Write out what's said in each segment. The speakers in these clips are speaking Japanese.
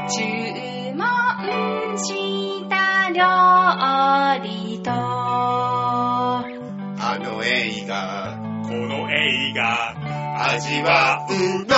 注文した料理とあの映画この映画味わうの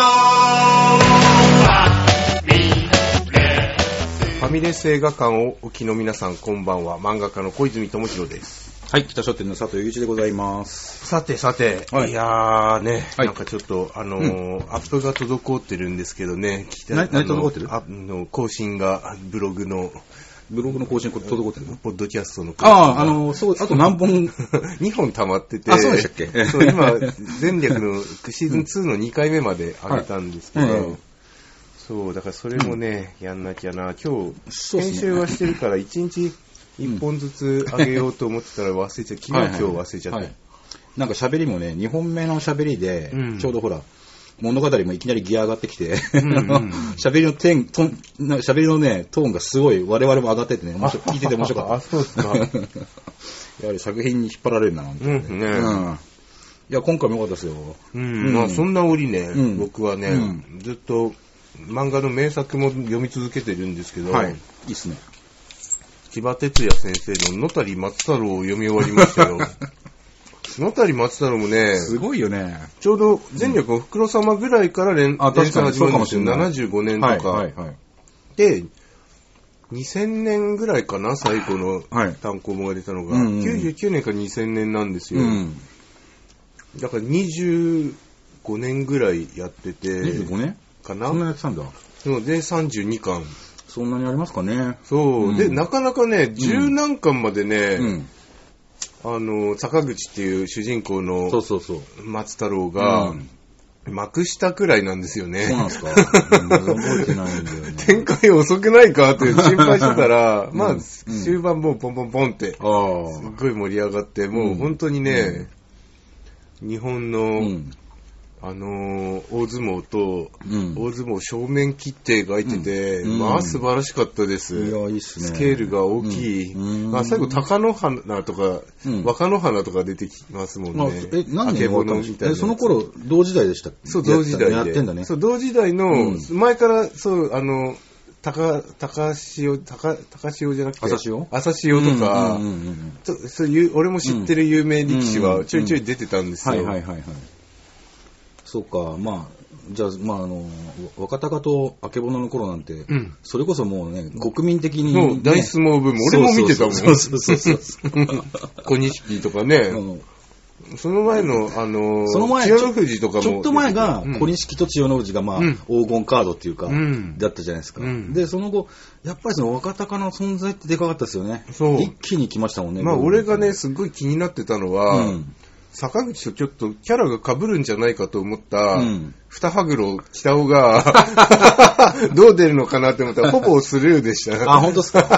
ファミレス映画館をお聞きの皆さん、こんばんは。漫画家の小泉智弘です。 はい、北書店の佐藤祐一でございます。 さて、はい、いやーね、はい、なんかちょっとアップが滞ってるんですけどね。 何滞ってる？ 更新がブログの更新滞ってるの？ ポッドキャストの更新。 そう、あと何本 2本溜まってて。 あ、そうでしたっけ？ そう、今、前略のシーズン2の2回目まで上げたんですけど、はい、そう、だからそれもね、やんなきゃな。今日、編集はしてるから1日1本ずつ上げようと思ってたら忘れちゃって、昨日今日忘れちゃって。はいはい、 なんか喋りもね、2本目の喋りで、ちょうどほら、物語もいきなりギア上がってきて、喋りのね、トーンがすごい我々も上がっててね、聞いてて面白かった。 あ、そうですか。 やはり作品に引っ張られるな、なんて、ね。いや、今回も良かったですよ。 まあ、そんな折ね、僕はね、ずっと漫画の名作も読み続けてるんですけど、 はい、いいっすね。 千葉哲也先生の野谷松太郎を読み終わりましたよ。野谷松太郎もね、 すごいよね。 ちょうど前略おふくろ様ぐらいから連載始まるんですよ。75年とか。はいはいはい、で、2000年ぐらいかな、最後の単行本が出たのが。99年か2000年なんですよ。だから25年ぐらいやってて。 25年かな？ そんなやってたんだ。 で、32巻。 そんなにありますかね。 そう。で、なかなかね、十何巻までね、坂口っていう主人公の松太郎が、まくしたくらいなんですよね。 そうなんですか。覚えてないんだよね。 展開遅くないかって心配してたら、まあ、終盤もうポンポンポンって、すっごい盛り上がって、もう本当にね、日本の、大相撲と、大相撲正面切って描いてて、まあ素晴らしかったです。 いや、いいっすね。 スケールが大きい。まあ最後、貴乃花とか、若乃花とか出てきますもんね。 何年みたいな。その頃、同時代でしたっけ？ そう、同時代で。 やってんだね。 そう、同時代の、前から、そう、高潮じゃなくて、朝潮とか、そういう、俺も知ってる有名力士はちょいちょい出てたんですよ。 はいはいはいはい。そうか、まあ、じゃあ、まあ、若隆とあけぼのの頃なんて、それこそもうね、国民的に、ね。 大相撲部も、俺も見てたもん。 そう。 小錦とかね。その前の、千代の富士とかも。 ちょっと前が、小錦と千代の富士が、まあ、黄金カードっていうか、だったじゃないですか。で、その後、やっぱりその若隆の存在ってでかかったですよね。そう。一気に来ましたもんね。 まあ、俺がね、すっごい気になってたのは、坂口とちょっとキャラが被るんじゃないかと思った、二羽黒北尾がどう出るのかなって思ったらほぼスルーでした。 あ、本当ですか。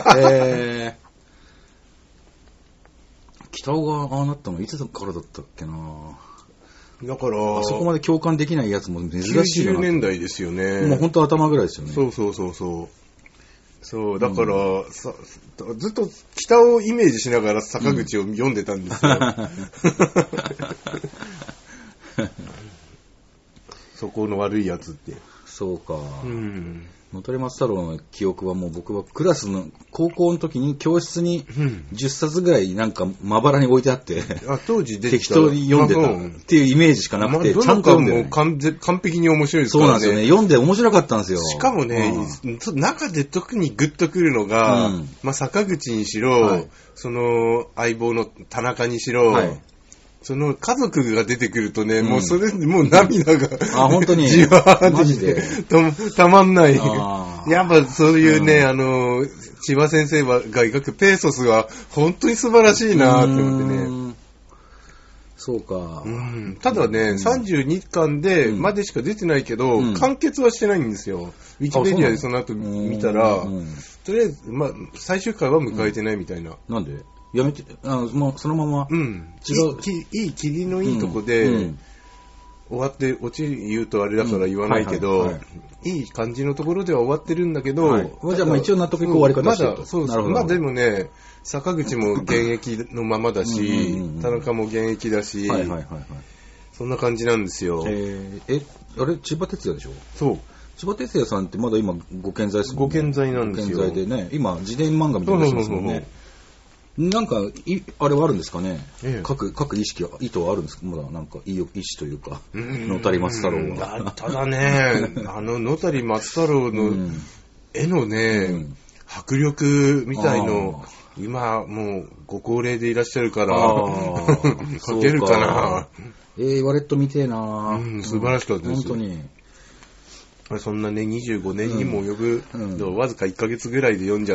北尾がああなったのいつからだったっけな。 だからあそこまで共感できないやつも珍しいな。 90年代ですよね。 もう本当頭ぐらいですよね。 そう、だから、ずっと北をイメージしながら坂口を読んでたんですよ。そこの悪いやつって。 そうか。野谷松太郎の記憶はもう僕はクラスの高校の時に教室に10冊ぐらいなんかまばらに置いてあって、 当時適当に読んでたっていうイメージしかなくて、 ちゃんと読んで完璧に面白いですからね。 そうなんですよね。読んで面白かったんですよ。 しかもね、中で特にグッとくるのが、まあ坂口にしろ、その相棒の田中にしろ、その家族が出てくるとね、もうそれでもう涙が、 本当にじわーってきてたまんない。やっぱそういうね、千葉先生が描くペーソスは本当に素晴らしいなって思ってね。 そうか。 ただね、32巻でまでしか出てないけど、完結はしてないんですよ。ウィキペディアでその後見たら、とりあえず、まあ、最終回は迎えてないみたいな。 なんでやめて、もうそのまま、 違う。いい、霧のいいとこで、終わって、オチ言うとあれだから言わないけど、いい感じのところでは終わってるんだけど、 じゃあまあ一応納得いく終わり方してると。 そうそう。まあでもね、坂口も現役のままだし、田中も現役だし、そんな感じなんですよ。 あれ千葉哲也でしょ？ そう。 千葉哲也さんってまだ今ご健在ですもんね。 ご健在なんですよ。 ご健在でね、今自伝漫画みたいなのですもんね。なんかあれはあるんですかね。各意識は意図はあるんですか。まだなんか意思というか。野谷松太郎は。 ただね、野谷松太郎の絵のね、迫力みたいの。今もうご高齢でいらっしゃるから描けるかな。 ワレット見てえな。 素晴らしかったです。 本当に。 そんなね、25年にも及ぶ、わずか1ヶ月ぐらいで読んじゃって、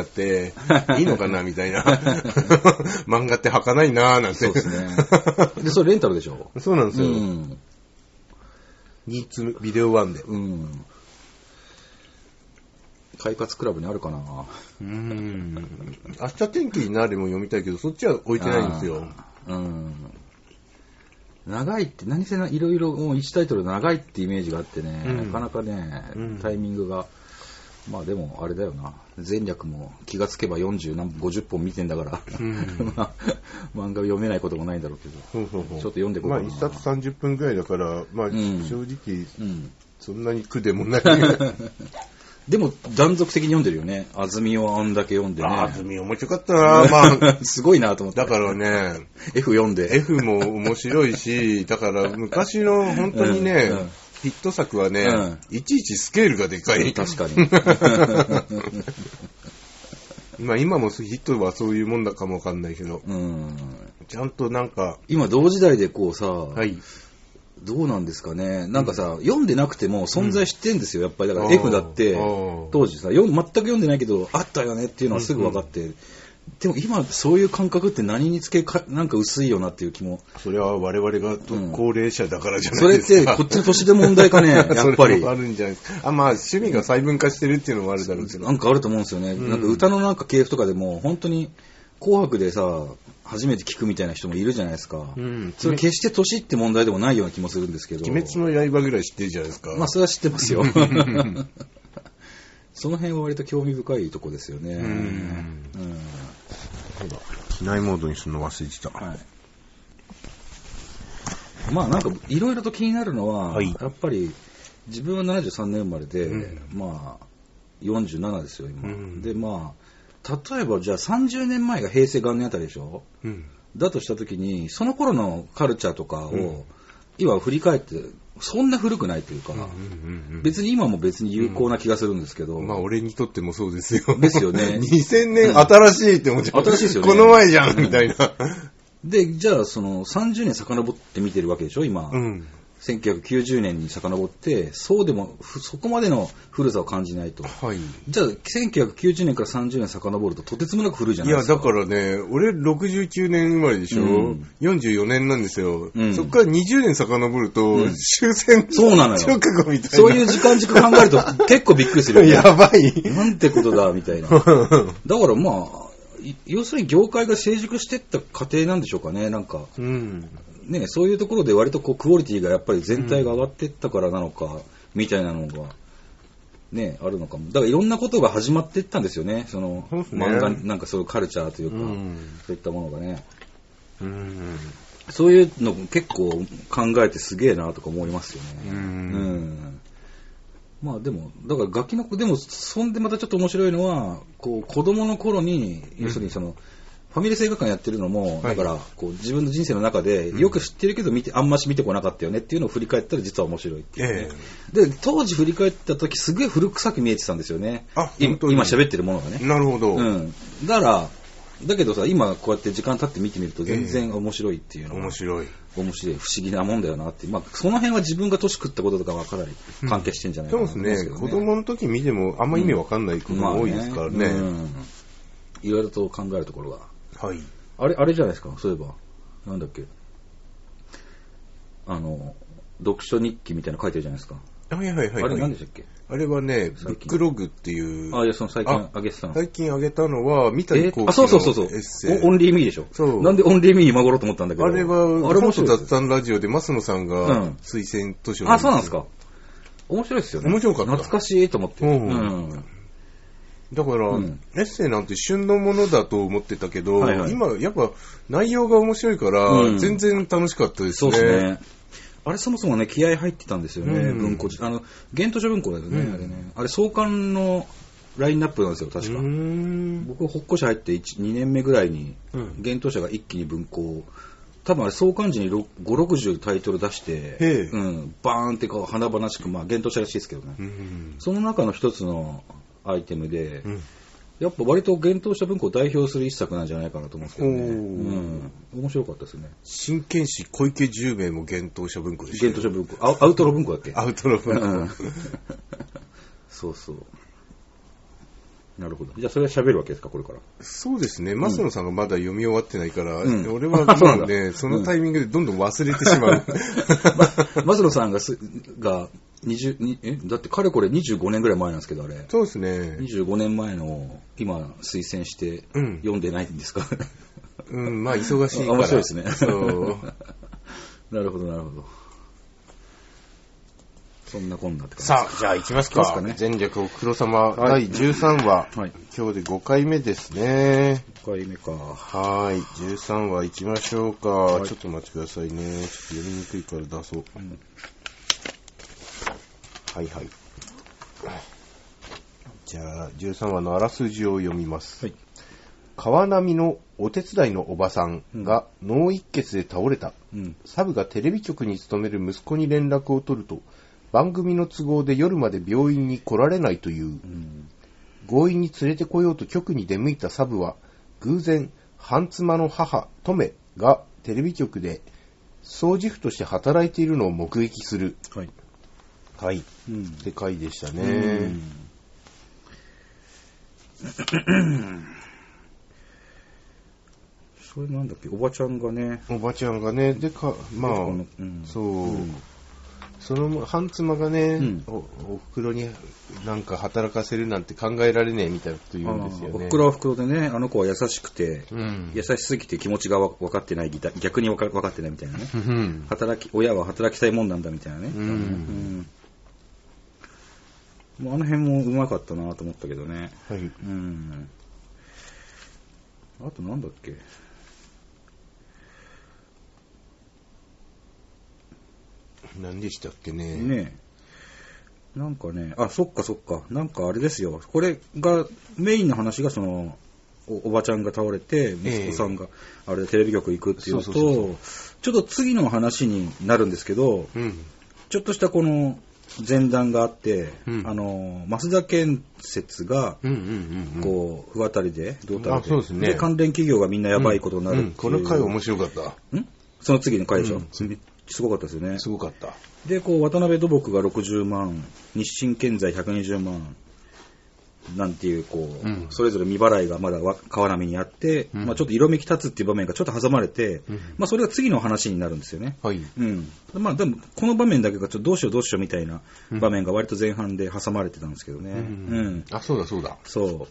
いいのかなみたいな。漫画って儚いなーなんて。 そうですね。で、それレンタルでしょ。 そうなんですよ。ニーツビデオ1で。 快活クラブにあるかな。 明日天気になるも読みたいけど、そっちは置いてないんですよ。 長いって何せいろいろもう1タイトル長いってイメージがあってね、なかなかね、タイミングが、まあでもあれだよな、前略も気がつけば50本見てんだから、漫画読めないこともないんだろうけど、ちょっと読んでこうかな。 まあ1冊30分ぐらいだから、まあ正直、そんなに苦でもない。 でも断続的に読んでるよね。安住をあんだけ読んでね。 安住面白かったな。まあすごいなと思って。 だからね、 F 読んで。 F も面白いし、だから昔の本当にね、ヒット作はね、いちいちスケールがでかい。 確かに。 今もヒットはそういうもんだかもわかんないけど、ちゃんとなんか今同時代でこうさ。どうなんですかね。なんかさ、読んでなくても存在してんですよ、やっぱり。だから F だって、当時さ、全く読んでないけど、あったよねっていうのはすぐ分かって。でも今、そういう感覚って何につけなんか薄いよなっていう気も。 それは我々が高齢者だからじゃないですか。 それって、こっちの年で問題かね、やっぱり。 それもあるんじゃないですか。まあ、趣味が細分化してるっていうのもあるだろうけど。 なんかあると思うんですよね。なんか歌のなんか系譜とかでも、本当に、紅白でさ、初めて聞くみたいな人もいるじゃないですか。それ決して年って問題でもないような気もするんですけど。 鬼滅の刃ぐらい知ってるじゃないですか。 まあそれは知ってますよ。その辺は割と興味深いとこですよね。 機内モードにするの忘れてた。 まあなんかいろいろと気になるのは、やっぱり自分は73年生まれで、まあ47ですよ今。でまあ例えばじゃあ30年前が平成元年あたりでしょ、だとしたときにその頃のカルチャーとかを、今振り返ってそんな古くないというか、別に今も別に有効な気がするんですけど、 まあ俺にとってもそうですよ。 ですよね。 2000年新しいって思っちゃう。 新しいですよね。 この前じゃんみたいな。 でじゃあその30年遡って見てるわけでしょ今。1990年に遡ってそうでもそこまでの古さを感じないと、じゃあ1990年から30年遡るととてつもなく古いじゃないですか。 いやだからね俺69年生まれでしょ、44年なんですよ、そこから20年遡ると、終戦そうなのよ直後みたいな、 そういう時間軸考えると結構びっくりするよね。 やばいなんてことだみたいな。だからまあ要するに業界が成熟していった過程なんでしょうかね。なんか、ね、そういうところで割とこうクオリティがやっぱり全体が上がっていったからなのか、みたいなのが、ね、あるのかも。だからいろんなことが始まっていったんですよね。その漫画なんかそういうカルチャーというか、そういったものがね。そういうの結構考えてすげえなとか思いますよね。まあでもだからガキの子でもそんでまたちょっと面白いのはこう子供の頃に、要するにそのファミレス映画館やってるのも、だからこう自分の人生の中でよく知ってるけどあんまし見てこなかったよねっていうのを振り返ったら実は面白いっていうね、で当時振り返った時すげえ古臭く見えてたんですよね。今喋ってるものがね。 なるほど。 だからだけどさ今こうやって時間経って見てみると全然面白いっていうのが、 面白い不思議なもんだよなって、まあ、その辺は自分が年食ったこととかはかなり関係してんじゃないかなと思うんですけどね。 そうですね。子供の時見てもあんま意味わかんないことが多いですからね。 いろいろと考えるところが。 あれじゃないですか。そういえばなんだっけ読書日記みたいなの書いてるじゃないですか。あれ何でしたっけ。 あれはね、ブックログっていう。 いや、その最近あげてたの。 最近あげたのは、三谷幸喜のそう。 エッセイ。 オンリーミーでしょ。そう。なんでオンリーミー今頃と思ったんだけど。 あれは、もし雑談ラジオで増野さんが推薦図書そうなんですか。面白いですよね。 面白かった。 懐かしいと思って。 だから、エッセイなんて旬のものだと思ってたけど、今、やっぱ内容が面白いから、全然楽しかったですね。 そうですね。 あれそもそもね、気合入ってたんですよね、文庫。現図書文庫だよね、あれね。あれ、創刊のラインナップなんですよ、確か。僕、ほっこし入って2年目ぐらいに、現図書が一気に文庫。多分あれ、創刊時に5、60タイトル出して、バーンってこう、華々しく、まあ、現図書らしいですけどね。その中の一つのアイテムで、やっぱ割と現図書文庫を代表する一作なんじゃないかなと思うんですけどね。面白かったですね。 真剣士小池十兵衛も現図書文庫でした。 現図書文庫。アウトロ文庫だっけ？ アウトロ文庫。 そうそう。なるほど。じゃあそれは喋るわけですか、これから。 そうですね。増野さんがまだ読み終わってないから、俺はもうね、そのタイミングでどんどん忘れてしまう。 増野さんがだってかれこれ25年ぐらい前なんですけど、あれ。 そうですね。 25年前の今推薦して読んでないんですか？ まあ忙しいから。 面白いですね。 そう。 なるほど、なるほど。そんなこんなって感じ。 さあ、じゃあ行きますか。前略おふくろ様第13話。今日で5回目ですね。 5回目か。 はい。13話行きましょうか。ちょっと待ってくださいね。ちょっと読みにくいから出そう。はいはい。じゃあ、13話のあらすじを読みます。川波のお手伝いのおばさんが脳一血で倒れた。サブがテレビ局に勤める息子に連絡を取ると、番組の都合で夜まで病院に来られないという。強引に連れてこようと局に出向いたサブは、偶然、半妻の母、トメがテレビ局で掃除婦として働いているのを目撃する。はい。って回でしたね。 それなんだっけ、おばちゃんがね。 でまあ、そう。その半妻がね、おふくろになんか働かせるなんて考えられねえみたいなこと言うんですよね。 おふくろはおふくろでね、あの子は優しくて、優しすぎて気持ちが分かってない、逆に分かってないみたいなね。親は働きたいもんなんだみたいなね。もうあの辺もうまかったなと思ったけどね。あとなんだっけ。 何でしたっけね。 なんかね、そっか。なんかあれですよ。これが、メインの話がその、おばちゃんが倒れて、息子さんが、あれでテレビ局行くっていうのと、ちょっと次の話になるんですけど、ちょっとしたこの前段があって、増田建設が、こう、不渡りで、どうたらで、関連企業がみんなやばいことになるっていう。 この回面白かった。 その次の回でしょ。すごかったですよね。 すごかった。 で、こう、渡辺土木が60万、日清建材120万、なんていう、こう、それぞれ未払いがまだ川波にあって、まあちょっと色めき立つっていう場面がちょっと挟まれて、まあそれが次の話になるんですよね。まあでも、この場面だけがちょっとどうしようみたいな場面が割と前半で挟まれてたんですけどね。 そうだ。 そう。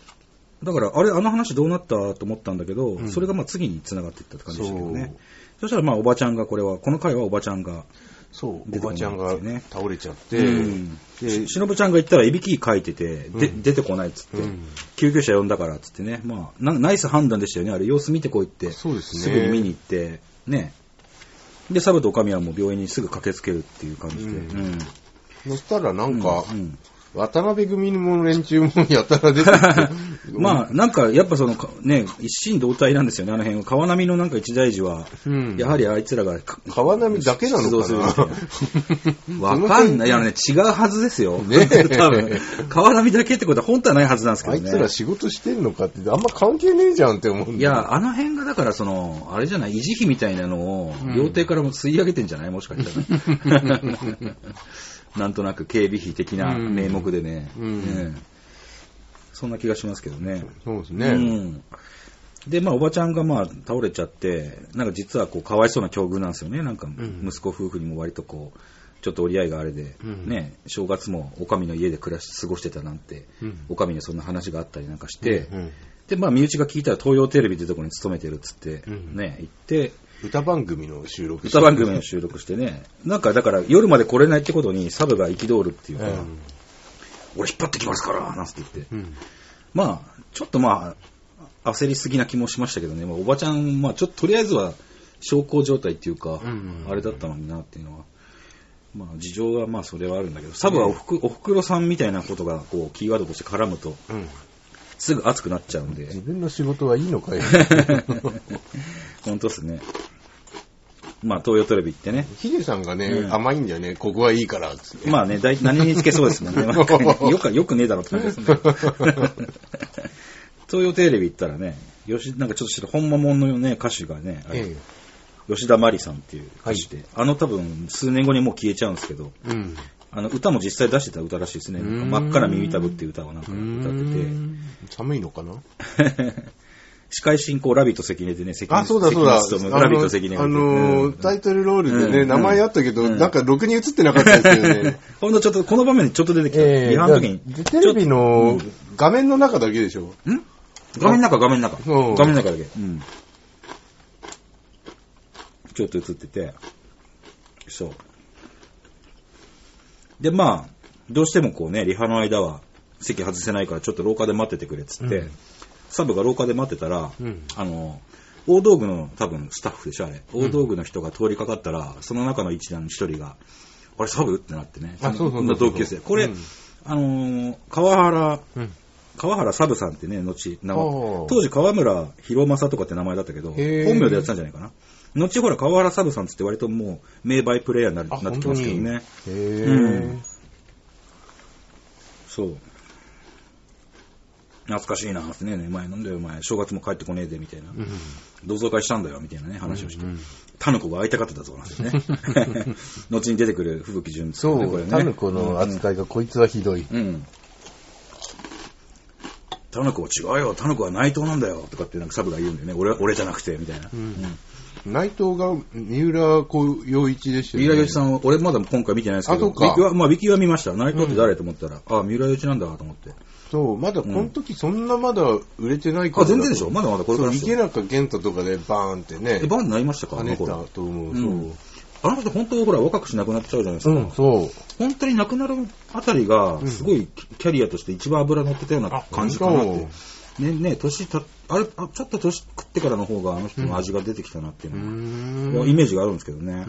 だから、あの話どうなったと思ったんだけど、それがまあ次に繋がっていったって感じでしたけどね。そしたらまあおばちゃんがこの回はおばちゃんが、 おばちゃんが倒れちゃって、 しのぶちゃんが言ったらいびきかいてて、出てこないっつって、救急車呼んだからっつってね、まあナイス判断でしたよね。あれ様子見てこいって、すぐに見に行ってね。でサブとおかみはもう病院にすぐ駆けつけるっていう感じで。 そしたらなんか。渡辺組の連中もやたら出てきてまあなんかやっぱそのね一心同体なんですよね、あの辺は。川波のなんか一大事は、やはりあいつらが川波だけなのかな。 わかんない。いやね、違うはずですよ。多分川波だけってことは本当はないはずなんですけどね。 あいつら仕事してんのかってあんま関係ねえじゃんって思うんだ。 いや、あの辺がだからそのあれじゃない、維持費みたいなのを料亭からも吸い上げてんじゃない、もしかしたら。なんとなく警備費的な名目でね、そんな気がしますけどね。 そうですね。 で、まあおばちゃんがまあ倒れちゃって、なんか実はこうかわいそうな境遇なんですよね。なんか息子夫婦にも割とこうちょっと折り合いがあれで、ね、正月もおかみの家で過ごしてたなんて、おかみにそんな話があったりなんかして、でまあ身内が聞いたら東洋テレビってところに勤めてるっつってね、行って。 歌番組の収録してね。なんかだから夜まで来れないってことにサブが憤るっていうか、俺引っ張ってきますからなんて言って、まあちょっとまあ焦りすぎな気もしましたけどね。おばちゃんまあちょっととりあえずは小康状態っていうか、あれだったのになっていうのは。 まあ事情はまあそれはあるんだけど、サブはおふくろさんみたいなことがこうキーワードとして絡むと、すぐ熱くなっちゃうんで。 自分の仕事はいいのかよ。 本当ですね。まあ東洋テレビってね。 ヒデさんがね、甘いんだよね。ここはいいからっつって。 まあね、何につけそうですもんね。よくねえだろって感じですね。東洋テレビ行ったらね、なんかちょっとした本間もんのね、歌手がね、吉田麻里さんっていう歌手で、多分数年後にもう消えちゃうんですけど、歌も実際出してた歌らしいですね。真っ赤な耳たぶっていう歌をなんか歌ってて。 寒いのかな司会進行ラビット関根でね、 そうだ。ラビット関根タイトルロールでね、名前あったけど、なんかろくに映ってなかったですよね。 ほんとちょっと、この場面でちょっと出てきた。リハの時に。 テレビの画面の中だけでしょ？ 画面の中だけ。ちょっと映ってて。そう。で、まあ、どうしてもこうね、リハの間は席外せないからちょっと廊下で待っててくれっつって、サブが廊下で待ってたら、大道具の多分スタッフでしょ、あれ。大道具の人が通りかかったら、その中の一人が、あれサブってなってね。同級生。これ、川原サブさんってね、当時川村博正とかって名前だったけど、本名でやってたんじゃないかな。後ほら川原サブさんつって割ともう名バイプレイヤーになってきますけどね。そう。懐かしいなってね、前なんだよお前、正月も帰ってこねえでみたいな。同窓会したんだよみたいなね、話をして。タヌコが会いたかっただぞなんてね。後に出てくる吹雪純ですね、これね。 タヌコの扱いがこいつはひどい。 タヌコは違うよ、タヌコは内藤なんだよとかってなんかサブが言うんだよね。俺じゃなくてみたいな。 内藤が三浦陽一でしたよね。 三浦陽一さんは、俺まだ今回見てないですけど、ウィキは見ました。内藤って誰と思ったら、三浦陽一なんだと思って。 そう、まだこの時そんなまだ売れてないから。 全然でしょ、まだこれから。 池中健太とかでバーンってね。 バーンになりましたか？ 跳ねたと思う。そう。 あの人本当ほら若くしなくなっちゃうじゃないですか。 そう。 本当に亡くなるあたりが、すごいキャリアとして一番脂乗ってたような感じかなって。ちょっと年食ってからの方があの人の味が出てきたなっていうのが、イメージがあるんですけどね。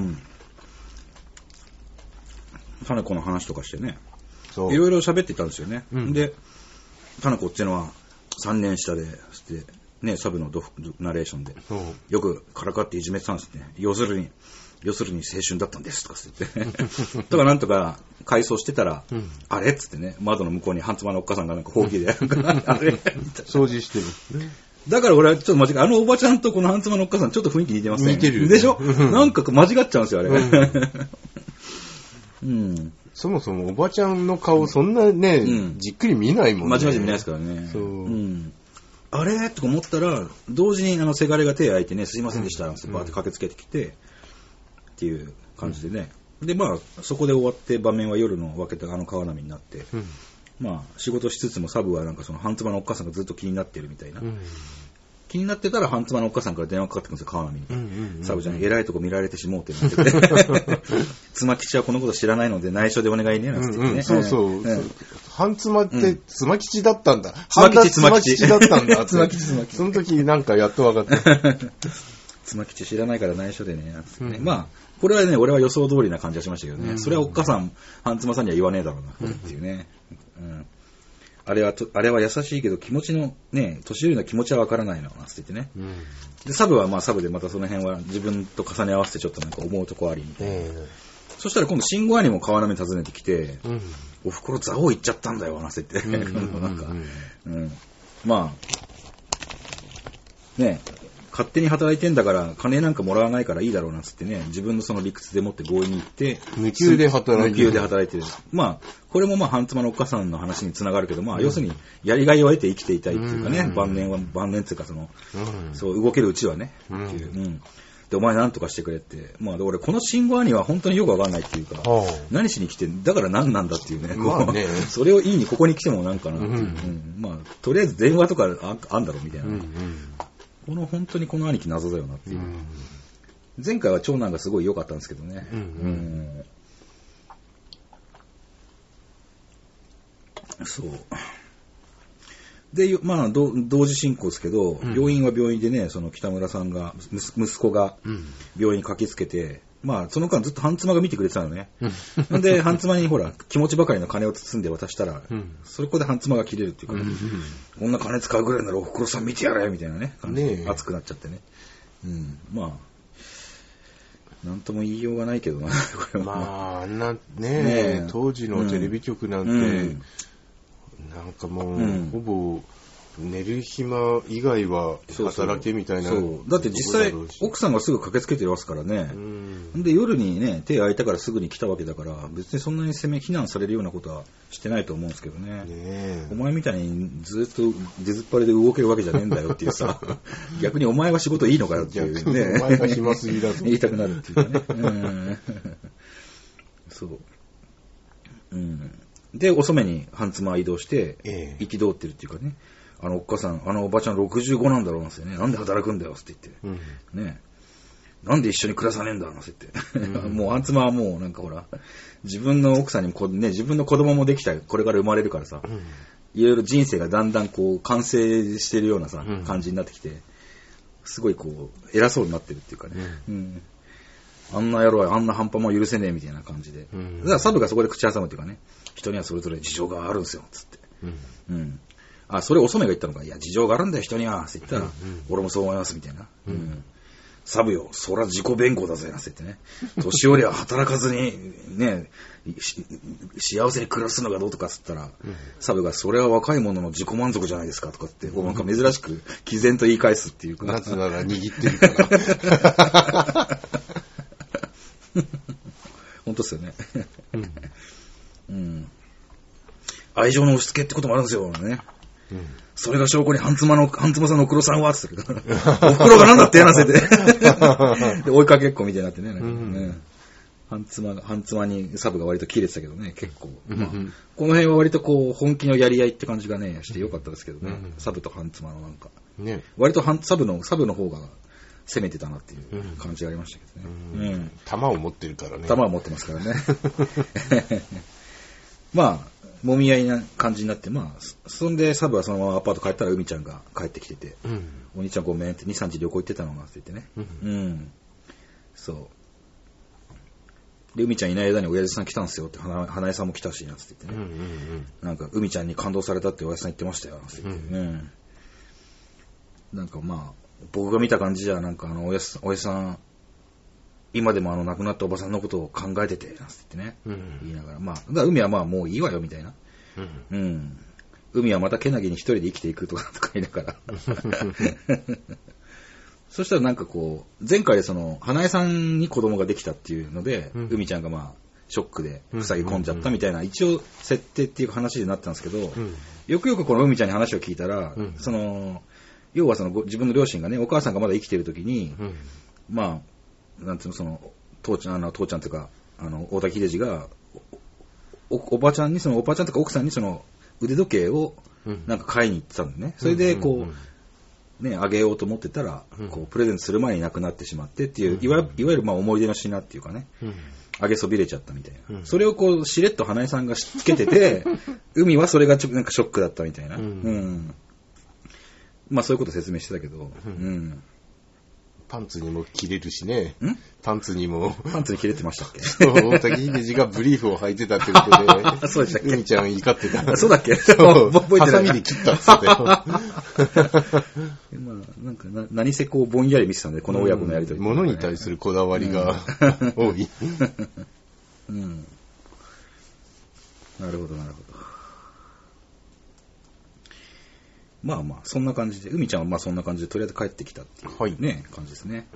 タネコの話とかしてね。いろいろ喋ってたんですよね。で、タネコっていうのは3年下で、ね、サブのナレーションで、よくからかっていじめてたんですね。要するに青春だったんですとか言って。とかなんとか回想してたら、あれっつってね、窓の向こうに半妻のおっかさんがなんかほうきで、あれ掃除してる。 だから俺はちょっと間違え、あのおばちゃんとこの半妻のおっかさんちょっと雰囲気似てますね。 似てる。 でしょ？なんか間違っちゃうんですよ、あれ。 そもそもおばちゃんの顔そんなね、じっくり見ないもんね。 間違えて見ないですからね。そう。あれとか思ったら、同時にせがれが手を空いてね、すいませんでしたってバーって駆けつけてきて、っていう感じでね。で、まあ、そこで終わって場面は夜の分けた川波になって、まあ、仕事しつつもサブはなんかその半妻のおっかさんがずっと気になってるみたいな。気になってたら半妻のおっかさんから電話かかってくるんですよ、川波に。サブちゃん、偉いとこ見られてしもうってなってて。妻吉はこのこと知らないので内緒でお願いね、なんつってね。 そうそう。半妻って妻吉だったんだ。 妻吉だったんだ。 妻吉。 その時なんかやっと分かった。 妻吉知らないから内緒でね、なんつってね。まあ、これはね、俺は予想通りな感じがしましたけどね。それはおっかさん、半妻さんには言わねえだろうな、これっていうね。あれは優しいけど気持ちのね、年寄りの気持ちはわからないのなって言ってね。で、サブはまあサブでまたその辺は自分と重ね合わせてちょっとなんか思うとこありみたいな。そしたら今度新語兄も川波訪ねてきて、おふくろ蔵王行っちゃったんだよなって言って。なんか、まあ、ね、勝手に働いてんだから金なんかもらわないからいいだろうなっつってね、自分のその理屈でもって強引に行って無給で働いてる。まあこれもまあ半妻のおっかさんの話につながるけど、まあ要するにやりがいを得て生きていたいっていうかね、晩年っていうかそう動けるうちはね、っていう。でお前なんとかしてくれって、まあ俺この新語兄は本当によくわかんないっていうか、何しに来てだから何なんだっていうね、それを言いにここに来てもなんかなっていう、まあとりあえず電話とかあんだろみたいな。本当にこの兄貴謎だよなっていう。前回は長男がすごい良かったんですけどね。そう。で、まあ、同時進行ですけど、病院は病院でね、その北村さんが、息子が病院に駆けつけて、 まあ、その間ずっと半妻が見てくれてたのね。なんで、半妻にほら、気持ちばかりの金を包んで渡したら、そこで半妻が切れるっていうか、こんな金使うぐらいならおふくろさん見てやれみたいなね、感じで熱くなっちゃってね。まあ、なんとも言いようがないけどな、これは。 まあ、当時のテレビ局なんて、なんかもう、ほぼ、寝る暇以外は働けみたいな。 そうだって実際奥さんがすぐ駆けつけてますからね。で夜にね手空いたからすぐに来たわけだから別にそんなに非難されるようなことはしてないと思うんですけどね。お前みたいにずっと出ずっぱりで動けるわけじゃねえんだよっていうさ逆にお前は仕事いいのかよっていうね。 お前が暇すぎだと言いたくなるっていうかね。そう。で遅めに半妻移動して憤ってるっていうかね。おっかさん、おばちゃん65なんだろうなってね。なんで働くんだよって言って。ね。なんで一緒に暮らさねえんだって言って。もう、半妻はもうなんかほら、自分の奥さんにもね、自分の子供もできた、これから生まれるからさ、いろいろ人生がだんだんこう、完成してるようなさ、感じになってきて、すごいこう、偉そうになってるっていうかね。あんな野郎はあんな半端も許せねえみたいな感じで。だからサブがそこで口挟むっていうかね、人にはそれぞれ事情があるんですよ、つって。それお染が言ったのか。いや、事情があるんだよ、人には。って言ったら、俺もそう思います、みたいな。サブよ、そら自己弁護だぜ、って言ってね。年寄りは働かずに、ね、幸せに暮らすのがどうとかっつったら、サブが、それは若い者の自己満足じゃないですか、とかって、なんか珍しく、毅然と言い返すっていうか。 なぜなら握ってるから。 本当っすよね。愛情の押し付けってこともあるんですよ、ね。それが証拠に半妻さんのお黒さんはって言ったけど、おふくろがなんだってやらせてで追いかけっこみたいになってね、半妻にサブが割と切れてたけどね、結構、この辺は割とこう本気のやり合いって感じがねしてよかったですけどね、サブと半妻のなんか、割とサブの方が攻めてたなっていう感じがありましたけどね。 弾を持ってるからね。 弾を持ってますからね。まあもみ合いな感じになって、まあ、そんでサブはそのままアパート帰ったら海ちゃんが帰ってきてて、お兄ちゃんごめんって2、3時旅行行ってたのなって言ってね。そう。で、海ちゃんいない間に親父さん来たんですよって、花江さんも来たしなって言ってね。なんか海ちゃんに感動されたって親父さん言ってましたよって言って、なんかまあ、僕が見た感じじゃ、なんか親父さん、今でも亡くなったおばさんのことを考えてて、なんて言ってね、言いながら、まあ、だから海はまあもういいわよ、みたいな。海はまたけなげに一人で生きていくとか言いながら。そしたらなんかこう、前回その、花江さんに子供ができたっていうので、海ちゃんがまあ、ショックで塞ぎ込んじゃったみたいな、一応設定っていう話になったんですけど、よくよくこの海ちゃんに話を聞いたら、その、要はその自分の両親がね、お母さんがまだ生きている時に、まあ、なんていうの、その、父ちゃんというか、大滝秀治が、おばちゃんに、その、おばちゃんとか奥さんにその、腕時計を、なんか買いに行ってたんだね。それで、こう、ね、あげようと思ってたら、こう、プレゼントする前に亡くなってしまってっていう、いわゆる、まあ、思い出の品っていうかね、あげそびれちゃったみたいな。それをこう、しれっと花江さんがつけてて、海はそれがなんかショックだったみたいな。まあ、そういうこと説明してたけど、 パンツにも着れるしね。パンツに着れてましたっけ？ 大滝秀治がブリーフを履いてたってことで、 そうでしたっけ？ 海ちゃん怒ってた。 そうだっけ？ ハサミで切ったっつって。まあ、 なんか何せこうぼんやり見てたんで、この親子のやりとり。 物に対するこだわりが多い。 なるほど。まあまあ、そんな感じで、海ちゃんはまあそんな感じでとりあえず帰ってきたっていうね、感じですね。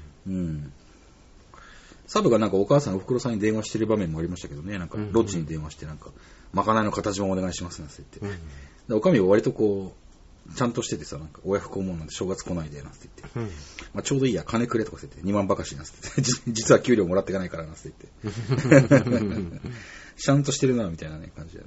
サブがなんかお母さん、おふくろさんに電話してる場面もありましたけどね、なんかロッジに電話してなんか、まかないの形もお願いしますなんて言って。で、おかみは割とこう、ちゃんとしててさ、なんか親不孝者なんで正月来ないでなんて言って。まあちょうどいいや、金くれとか言って2万ばかしなんて言って。実は給料もらっていかないからなんて言って。ちゃんとしてるな、みたいなね、感じだね。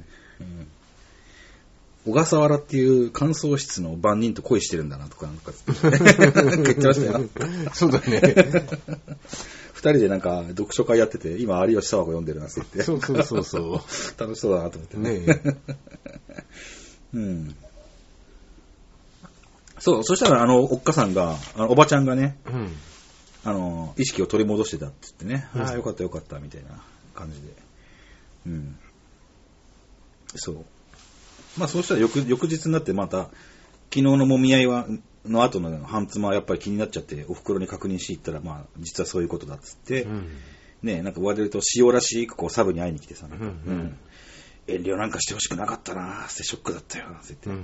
小笠原っていう乾燥室の番人と恋してるんだなとかなんか言ってましたよ。 そうだね。 二人でなんか読書会やってて、今有吉佐和子読んでるなって言って。 そう。 楽しそうだなと思ってね。 そう、そしたらおっかさんが、おばちゃんがね、 意識を取り戻してたって言ってね、ああ、よかったよかった、みたいな感じで。うん。そう。まあそうしたら翌日になってまた、昨日のもみ合いの後の半妻はやっぱり気になっちゃって、お袋に確認していったら、まあ実はそういうことだっつって、ね、なんか割と塩らしくこうサブに会いに来てさ、遠慮なんかしてほしくなかったなーってショックだったよって言って、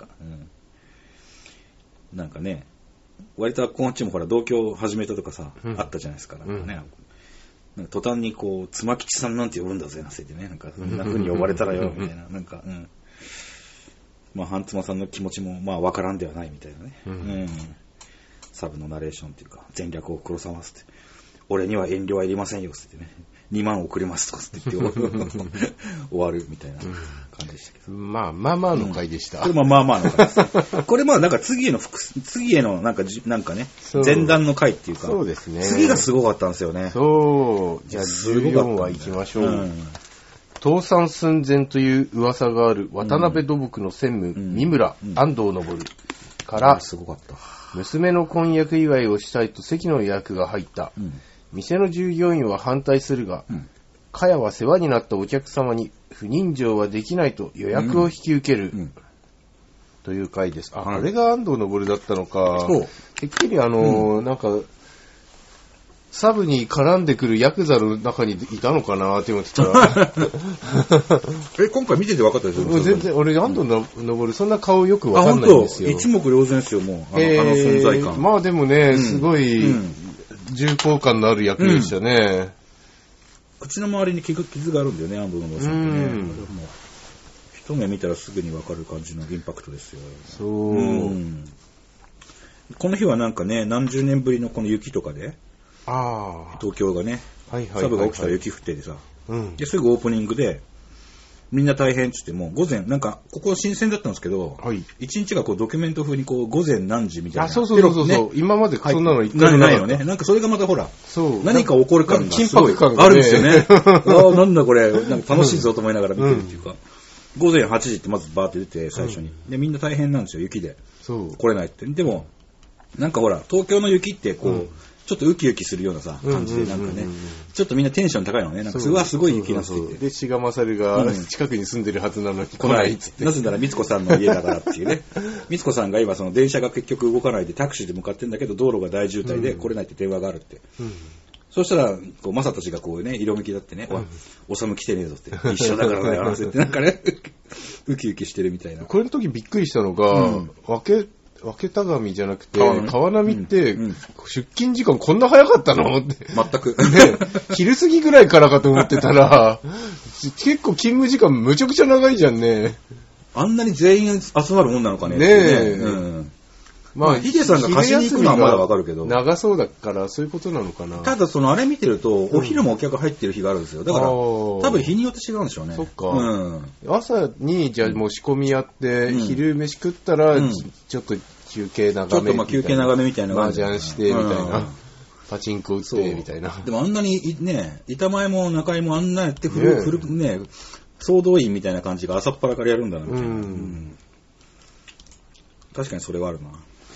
なんかね、割とこっちもほら同居を始めたとかさ、あったじゃないですか。なんかね、なんか途端にこう妻吉さんなんて呼ぶんだぜなせてね、なんかそんな風に呼ばれたらよみたいな、なんか、まあ半妻さんの気持ちもまあわからんではないみたいなね、サブのナレーションっていうか全略を黒さますって、俺には遠慮はいりませんよってね、2万送りますとかって言って終わるみたいな感じでしたけど、 まあまあまあの回でした。 これもまあまあの回ですね。これまあなんか次へのなんかね、前段の回っていうか、 そうですね。 次がすごかったんですよね。 そう。じゃあ14話行きましょう。倒産寸前という噂がある渡辺土木の専務、三村安藤昇から、 すごかった。 娘の婚約祝いをしたいと席の予約が入った。店の従業員は反対するが、かやは世話になったお客様に不人情はできないと予約を引き受ける、という回です。これが安藤昇だったのか。てっきりなんか、サブに絡んでくるヤクザの中にいたのかなって思ってたら。 今回見てて分かったでしょ？ 全然、俺、安藤昇、そんな顔よく分かんないんですよ。 一目瞭然ですよ、もう。存在感。 まあでもね、すごい、重厚感のある役でしたね。 口の周りに傷があるんだよね、安藤昇さんってね。一目見たらすぐに分かる感じのインパクトですよ。 そう。 この日はなんかね、何十年ぶりのこの雪とかで、東京がね、サブが起きたら雪降っててさ、ですぐオープニングで、みんな大変って言っても、午前、なんか、ここ新鮮だったんですけど、一日がこうドキュメント風にこう、午前何時みたいな。 そう。今までそんなの一回もないよね。なんかそれがまたほら、何か起こる感がすごいあるんですよね。なんだこれ、なんか楽しいぞと思いながら見てるっていうか、午前8時ってまずバーって出て、最初に。で、みんな大変なんですよ、雪で。来れないって。でも、なんかほら、東京の雪ってこう、ちょっとウキウキするようなさ、感じで、なんかね、ちょっとみんなテンション高いのね。なんかすごい雪なんて言って。 で、志賀勝が近くに住んでるはずなのに来ないっつって。 なぜなら、みつこさんの家だからっていうね。みつこさんが今、その電車が結局動かないでタクシーで向かってんだけど、道路が大渋滞で来れないって電話があるって。そしたら、こう、マサたちがこうね、色めきだってね、おさむ来てねえぞって、一緒だからだよ、って、なんかね、ウキウキしてるみたいな。 これの時びっくりしたのが、分けた神じゃなくて、川波って、出勤時間こんな早かったのって。 全く。 ね、昼過ぎぐらいからかと思ってたら、結構勤務時間むちゃくちゃ長いじゃんね。 あんなに全員集まるもんなのかね。 ねえ。 まあ、ヒデさんが貸しに行くのはまだわかるけど。 長そうだから、そういうことなのかな。 ただ、あれ見てると、お昼もお客入ってる日があるんですよ。だから、多分日によって違うんでしょうね。 そっか。朝に、じゃあもう仕込みやって、昼飯食ったら、ちょっと休憩長め。 ちょっとまあ休憩長めみたいな。 麻雀して、みたいな。パチンコ打って、みたいな。 でもあんなにね、板前も中井もあんなやって古くね、総動員みたいな感じが朝っぱらからやるんだな、みたいな。確かにそれはあるな。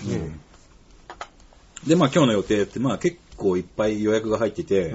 で、まあ今日の予定って、まあ結構いっぱい予約が入ってて、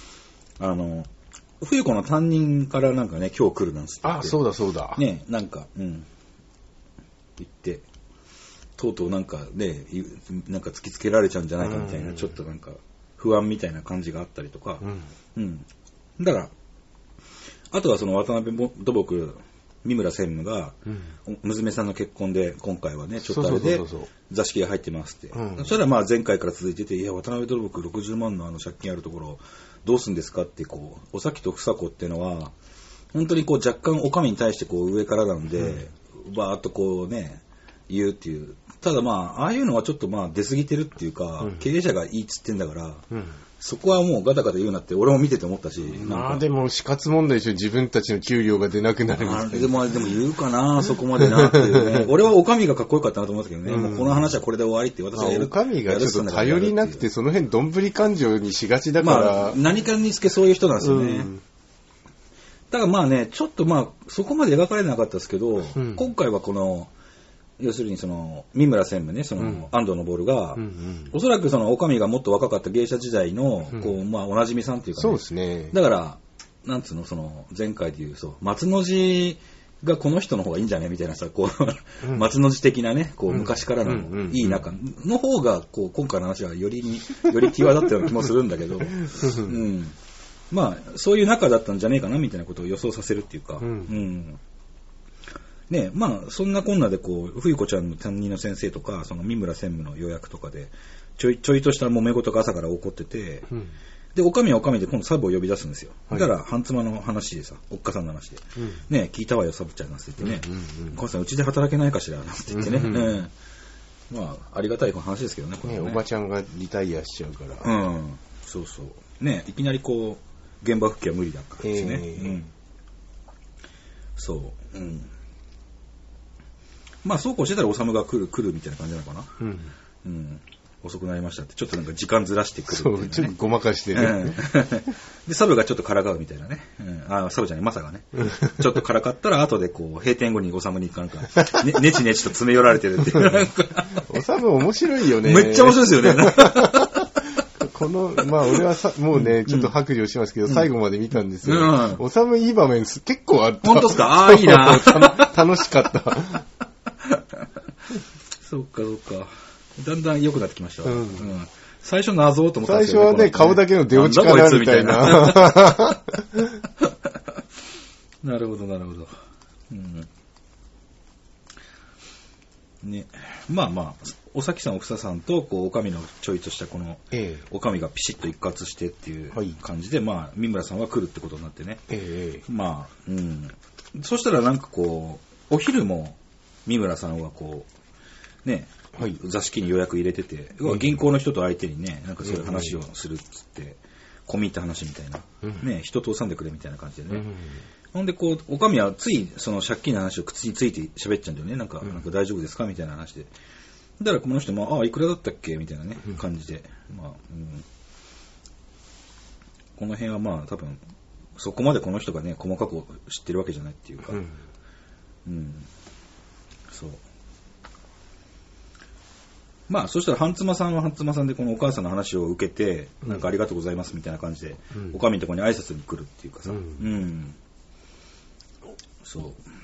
冬子の担任からなんかね、今日来るなんつって。 そうだ。 ね、なんか、行って、とうとうなんかね、なんか突きつけられちゃうんじゃないかみたいな、ちょっとなんか不安みたいな感じがあったりとか、だから、あとはその渡辺土木、三村専務が、娘さんの結婚で今回はねちょっとあれで座敷が入ってますって、そしたらまあ前回から続いてて、いや渡辺土木60万の借金あるところどうすんですかってこうおさきと房子っていうのは本当にこう若干お上に対してこう上からなんで、バーっとこうね言うっていう。ただまあああいうのはちょっとまあ出過ぎてるっていうか、経営者がいいっつってんだから、そこはもうガタガタ言うなって俺も見てて思ったし。 まあでも死活問題でしょ、自分たちの給料が出なくなるみたいな。 でも言うかな、そこまでなっていうね。俺はお上がかっこよかったなと思ったけどね、もうこの話はこれで終わりって私はやる。 お上がちょっと頼りなくてその辺どんぶり感情にしがちだから。まあ何かにつけそういう人なんですよね。だからまあね、ちょっとまあそこまで描かれなかったですけど、今回はこの要するにその、三村専務ね、その、安藤昇が、おそらくその、お上がもっと若かった芸者時代の、こう、まあ、おなじみさんっていうかね。 そうですね。 だから、なんつうの、その、前回で言う、そう、松の字がこの人の方がいいんじゃねみたいなさ、こう、松の字的なね、こう、昔からのいい仲の方が、こう、今回の話はより際立ったような気もするんだけど、まあ、そういう仲だったんじゃねえかなみたいなことを予想させるっていうか、ね、まあ、そんなこんなでこう、冬子ちゃんの担任の先生とか、その三村専務の予約とかで、ちょいとした揉め事が朝から起こってて、で、おかみはおかみで今度サブを呼び出すんですよ。だから、半妻の話でさ、おっかさんの話で。ね、聞いたわよ、サブちゃんなんて言ってね。お母さん、うちで働けないかしらなんて言ってね。まあ、ありがたい話ですけどね、これね。 おばちゃんがリタイアしちゃうから。 そうそう。ね、いきなりこう、現場復帰は無理だからですね。そう。まあ、そうこうしてたら、おさむが来るみたいな感じなのかな。遅くなりましたって、ちょっとなんか時間ずらしてくる、ね。 そう、ちょっとごまかしてね。 で、サブがちょっとからかうみたいなね。サブじゃない、マサがね。ちょっとからかったら、後でこう、閉店後におさむになんか、ねちねちと詰め寄られてるっていう。なんかおさむ面白いよね。 めっちゃ面白いですよね。 この、まあ俺はもうね、ちょっと白状しますけど、最後まで見たんですよ。おさむいい場面結構あった。 本当ですか？ああ、いいな。 楽しかった。 そうか。だんだん良くなってきました。最初謎と思ったんですよね。最初はね、顔だけの出落ちかなみたいな。 なるほど。ね、まあ、おさきさん、おふささんと、こう、おかみのちょいとしたこの、おかみがピシッと一括してっていう感じで、まあ、三村さんは来るってことになってね。まあ、そしたらなんかこう、お昼も三村さんはこう、ね、座敷に予約入れてて、銀行の人と相手にね、なんかそういう話をするっつって、込み入った話みたいな、ね、人通さんでくれみたいな感じでね。ほんで、こう、おかみはつい、その借金の話を口について喋っちゃうんだよね。なんか大丈夫ですかみたいな話で。だからこの人も、いくらだったっけみたいなね、感じで。まあ、この辺はまあ、多分、そこまでこの人がね、細かく知ってるわけじゃないっていうか。そう。まあ、そしたら、半妻さんは半妻さんで、このお母さんの話を受けて、なんかありがとうございますみたいな感じで、おかみのところに挨拶に来るっていうかさ。そう。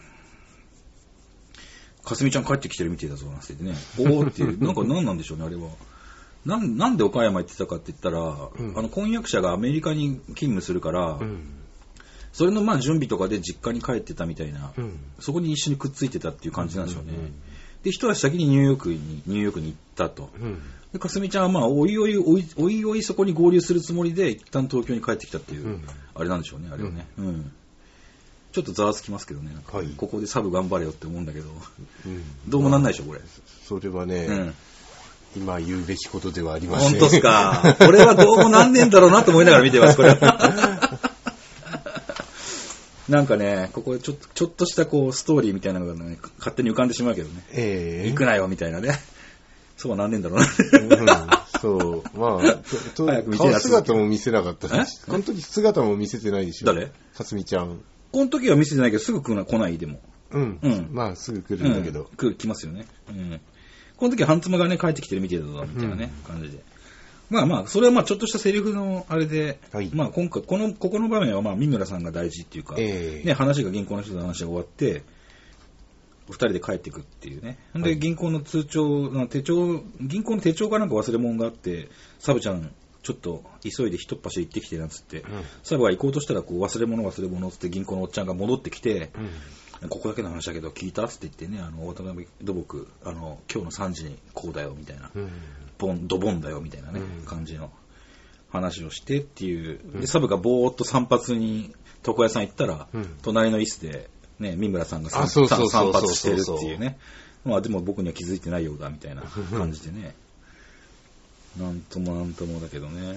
かすみちゃん帰ってきてるみたいだぞ、なんて言ってね。おーっていう、なんか何なんでしょうね、あれは。なんで岡山行ってたかって言ったら、婚約者がアメリカに勤務するから、それのまあ準備とかで実家に帰ってたみたいな、そこに一緒にくっついてたっていう感じなんでしょうね。で、一足先にニューヨークに行ったと。で、かすみちゃんはまあ、おいおいそこに合流するつもりで、一旦東京に帰ってきたっていう、あれなんでしょうね、あれはね。ちょっとざわつきますけどね、ここでサブ頑張れよって思うんだけど、どうもなんないでしょ、これ。 それはね、今言うべきことではありません。 本当っすか。これはどうもなんねえんだろうなと思いながら見てます、これは。なんかね、ここでちょっとしたこうストーリーみたいなのがね、勝手に浮かんでしまうけどね。行くなよみたいなね。そうはなんねえんだろうな。 そう。まあ、顔姿も見せなかったし。この時姿も見せてないでしょ。 誰？ かすみちゃん。 この時は見せてないけど、すぐ来ないでも。 まあ、すぐ来るんだけど。 来ますよね。この時は半妻がね、帰ってきてるみたいだぞ、みたいなね、感じで。まあ、それはまあ、ちょっとしたセリフのあれで、まあ、今回、ここの場面はまあ、三村さんが大事っていうか、ね、話が銀行の人の話が終わって、二人で帰っていくっていうね。で、銀行の銀行の手帳かなんか忘れ物があって、サブちゃん、ちょっと急いで一っ走り行ってきてなんつって、サブが行こうとしたらこう忘れ物つって銀行のおっちゃんが戻ってきて、ここだけの話だけど聞いたって言ってね、渡辺土木、今日の3時にこうだよみたいな、ドボンだよみたいなね、感じの話をしてっていう、でサブがぼーっと散髪に床屋さん行ったら、隣の椅子でね、三村さんが散髪してるっていうね、まあでも僕には気づいてないようだみたいな感じでね。なんともだけどね。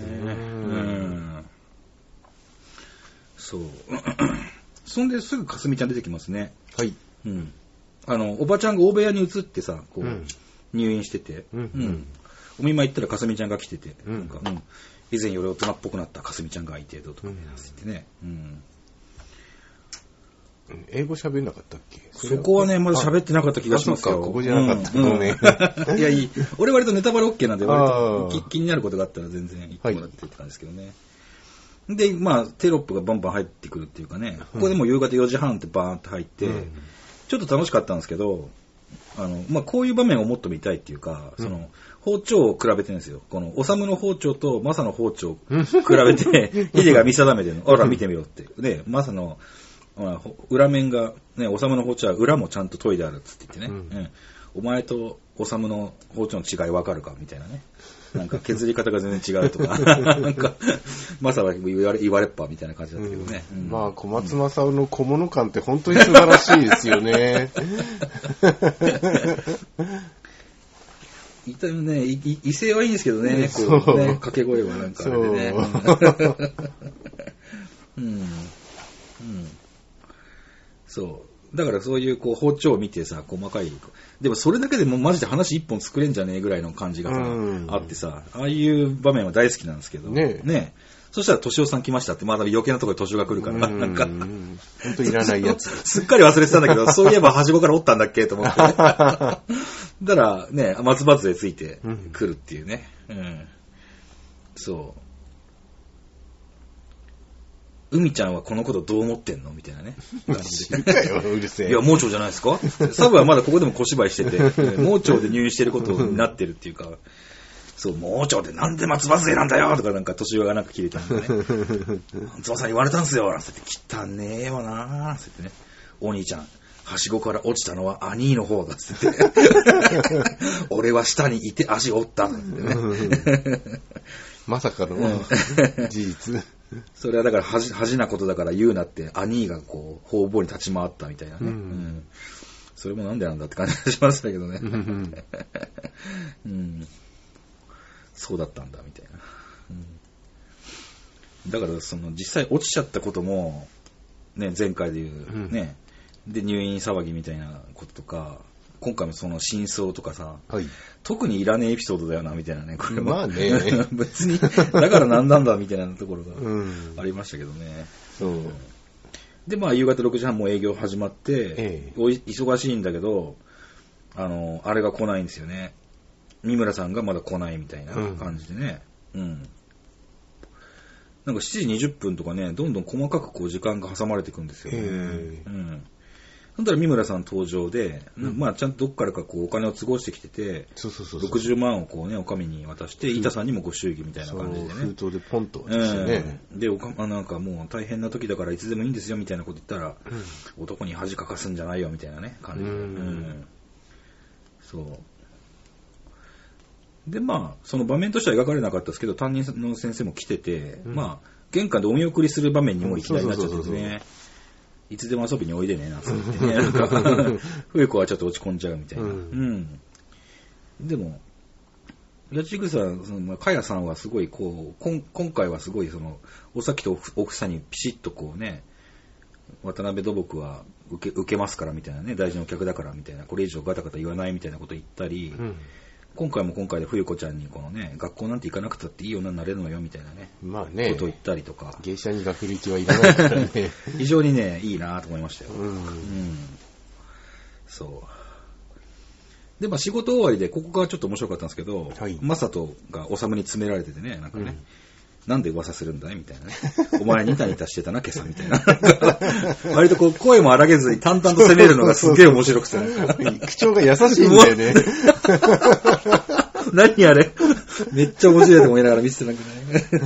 そう。そんですぐかすみちゃん出てきますね。おばちゃんが大部屋に移ってさ、こう、入院してて、お見舞い行ったらかすみちゃんが来てて、なんか、以前より大人っぽくなったかすみちゃんがいて、どうとかね、ってね。 英語喋んなかったっけ？ そこはね、まだ喋ってなかった気がしますよ。 ここじゃなかった。ごめん。 いや、いい。俺割とネタバレ OK なんで、割と気になることがあったら全然言ってもらってって感じですけどね。で、まあ、テロップがバンバン入ってくるっていうかね、ここでもう夕方4時半ってバーンって入って、ちょっと楽しかったんですけど、まあ、こういう場面をもっと見たいっていうか、包丁を比べてるんですよ。この、おさむの包丁とマサの包丁を比べて、ヒデが見定めてるの。ほら、見てみろって。で、マサの、裏面が、ね、おさむの包丁は裏もちゃんと研いであるっつって言ってね、お前とおさむの包丁の違いわかるかみたいなね。なんか削り方が全然違うとか、なんか、マサは言われっぱみたいな感じだったけどね。 まあ、小松正夫の小物感って本当に素晴らしいですよね。 ね、威勢はいいんですけどね、こうね、掛け声はなんかあれでね。そう。だからそういうこう包丁を見てさ、細かい。でもそれだけでもマジで話一本作れんじゃねえぐらいの感じがさ、あってさ、ああいう場面は大好きなんですけど。ね。そしたら敏夫さん来ましたって、まだ余計なところで敏夫が来るから、なんか。 本当いらないやつ。 すっかり忘れてたんだけど、そういえばはしごからおったんだっけと思って。だからね、松葉杖ついて来るっていうね。そう。海ちゃんはこのことどう思ってんのみたいなね。 知るかよ、うるせえ。 いや、盲腸じゃないですか？サブはまだここでも小芝居してて、盲腸で入院してることになってるっていうか、そう、盲腸でなんで松葉杖なんだよとかなんか年上がなんか切れたんでね。松葉さん言われたんすよなんて言って、汚ねえよなーって言ってね。お兄ちゃん、はしごから落ちたのは兄の方だって言って。俺は下にいて足折ったってね。 まさかの事実。 それはだから恥なことだから言うなって兄がこう方々に立ち回ったみたいなね、それもなんでなんだって感じがしましたけどね、そうだったんだみたいな、だからその実際落ちちゃったこともね、前回で言うね、で入院騒ぎみたいなこととか、今回もその真相とかさ、特にいらねえエピソードだよなみたいなね、これは。 まあね。 別に、だから何なんだみたいなところがありましたけどね。 そう。 で、まあ夕方6時半も営業始まって、忙しいんだけど、あれが来ないんですよね。三村さんがまだ来ないみたいな感じでね。なんか7時20分とかね、どんどん細かくこう時間が挟まれていくんですよね。そしたら三村さん登場で、まあちゃんとどっからかこうお金を都合してきてて、60万をこうね、お上に渡して、板さんにもご祝儀みたいな感じでね。 封筒でポンと渡してね。 で、なんかもう大変な時だからいつでもいいんですよみたいなこと言ったら、男に恥かかすんじゃないよみたいなね、感じで。そう。で、まあ、その場面としては描かれなかったですけど、担任の先生も来てて、まあ、玄関でお見送りする場面にもいきなりなっちゃってですね。いつでも遊びにおいでね、なんて言ってね。なんか、冬子はちょっと落ち込んじゃうみたいな。でも、八千草、かやさんはすごいこう、今回はすごいその、おさきと奥さんにピシッとこうね、渡辺土木は受けますからみたいなね、大事なお客だからみたいな、これ以上ガタガタ言わないみたいなこと言ったり、今回も今回で冬子ちゃんにこのね、学校なんて行かなくたっていい女になれるのよみたいなね、 まあね、 ことを言ったりとか。 芸者に学歴はいらないからね。 非常にね、いいなと思いましたよ。そう。で、まあ仕事終わりで、ここがちょっと面白かったんですけど、マサトがおさむに詰められててね、なんかね、なんで噂するんだいみたいなね。お前ニタニタしてたな、今朝みたいな。割とこう声も荒げずに淡々と攻めるのがすげえ面白くて、 口調が優しいんだよね。 何あれめっちゃ面白いと思いながら見てたなんかね。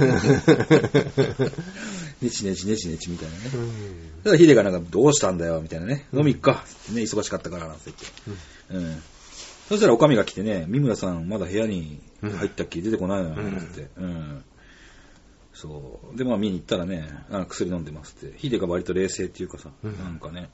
ネチネチネチネチみたいなね。だからヒデがなんかどうしたんだよみたいなね。飲み行くかってね、忙しかったからなんて言って。そしたらおかみが来てね、三村さんまだ部屋に入ったっけ、出てこないのよって。そう。で、まあ見に行ったらね、薬飲んでますって。ヒデが割と冷静っていうかさ、なんかね、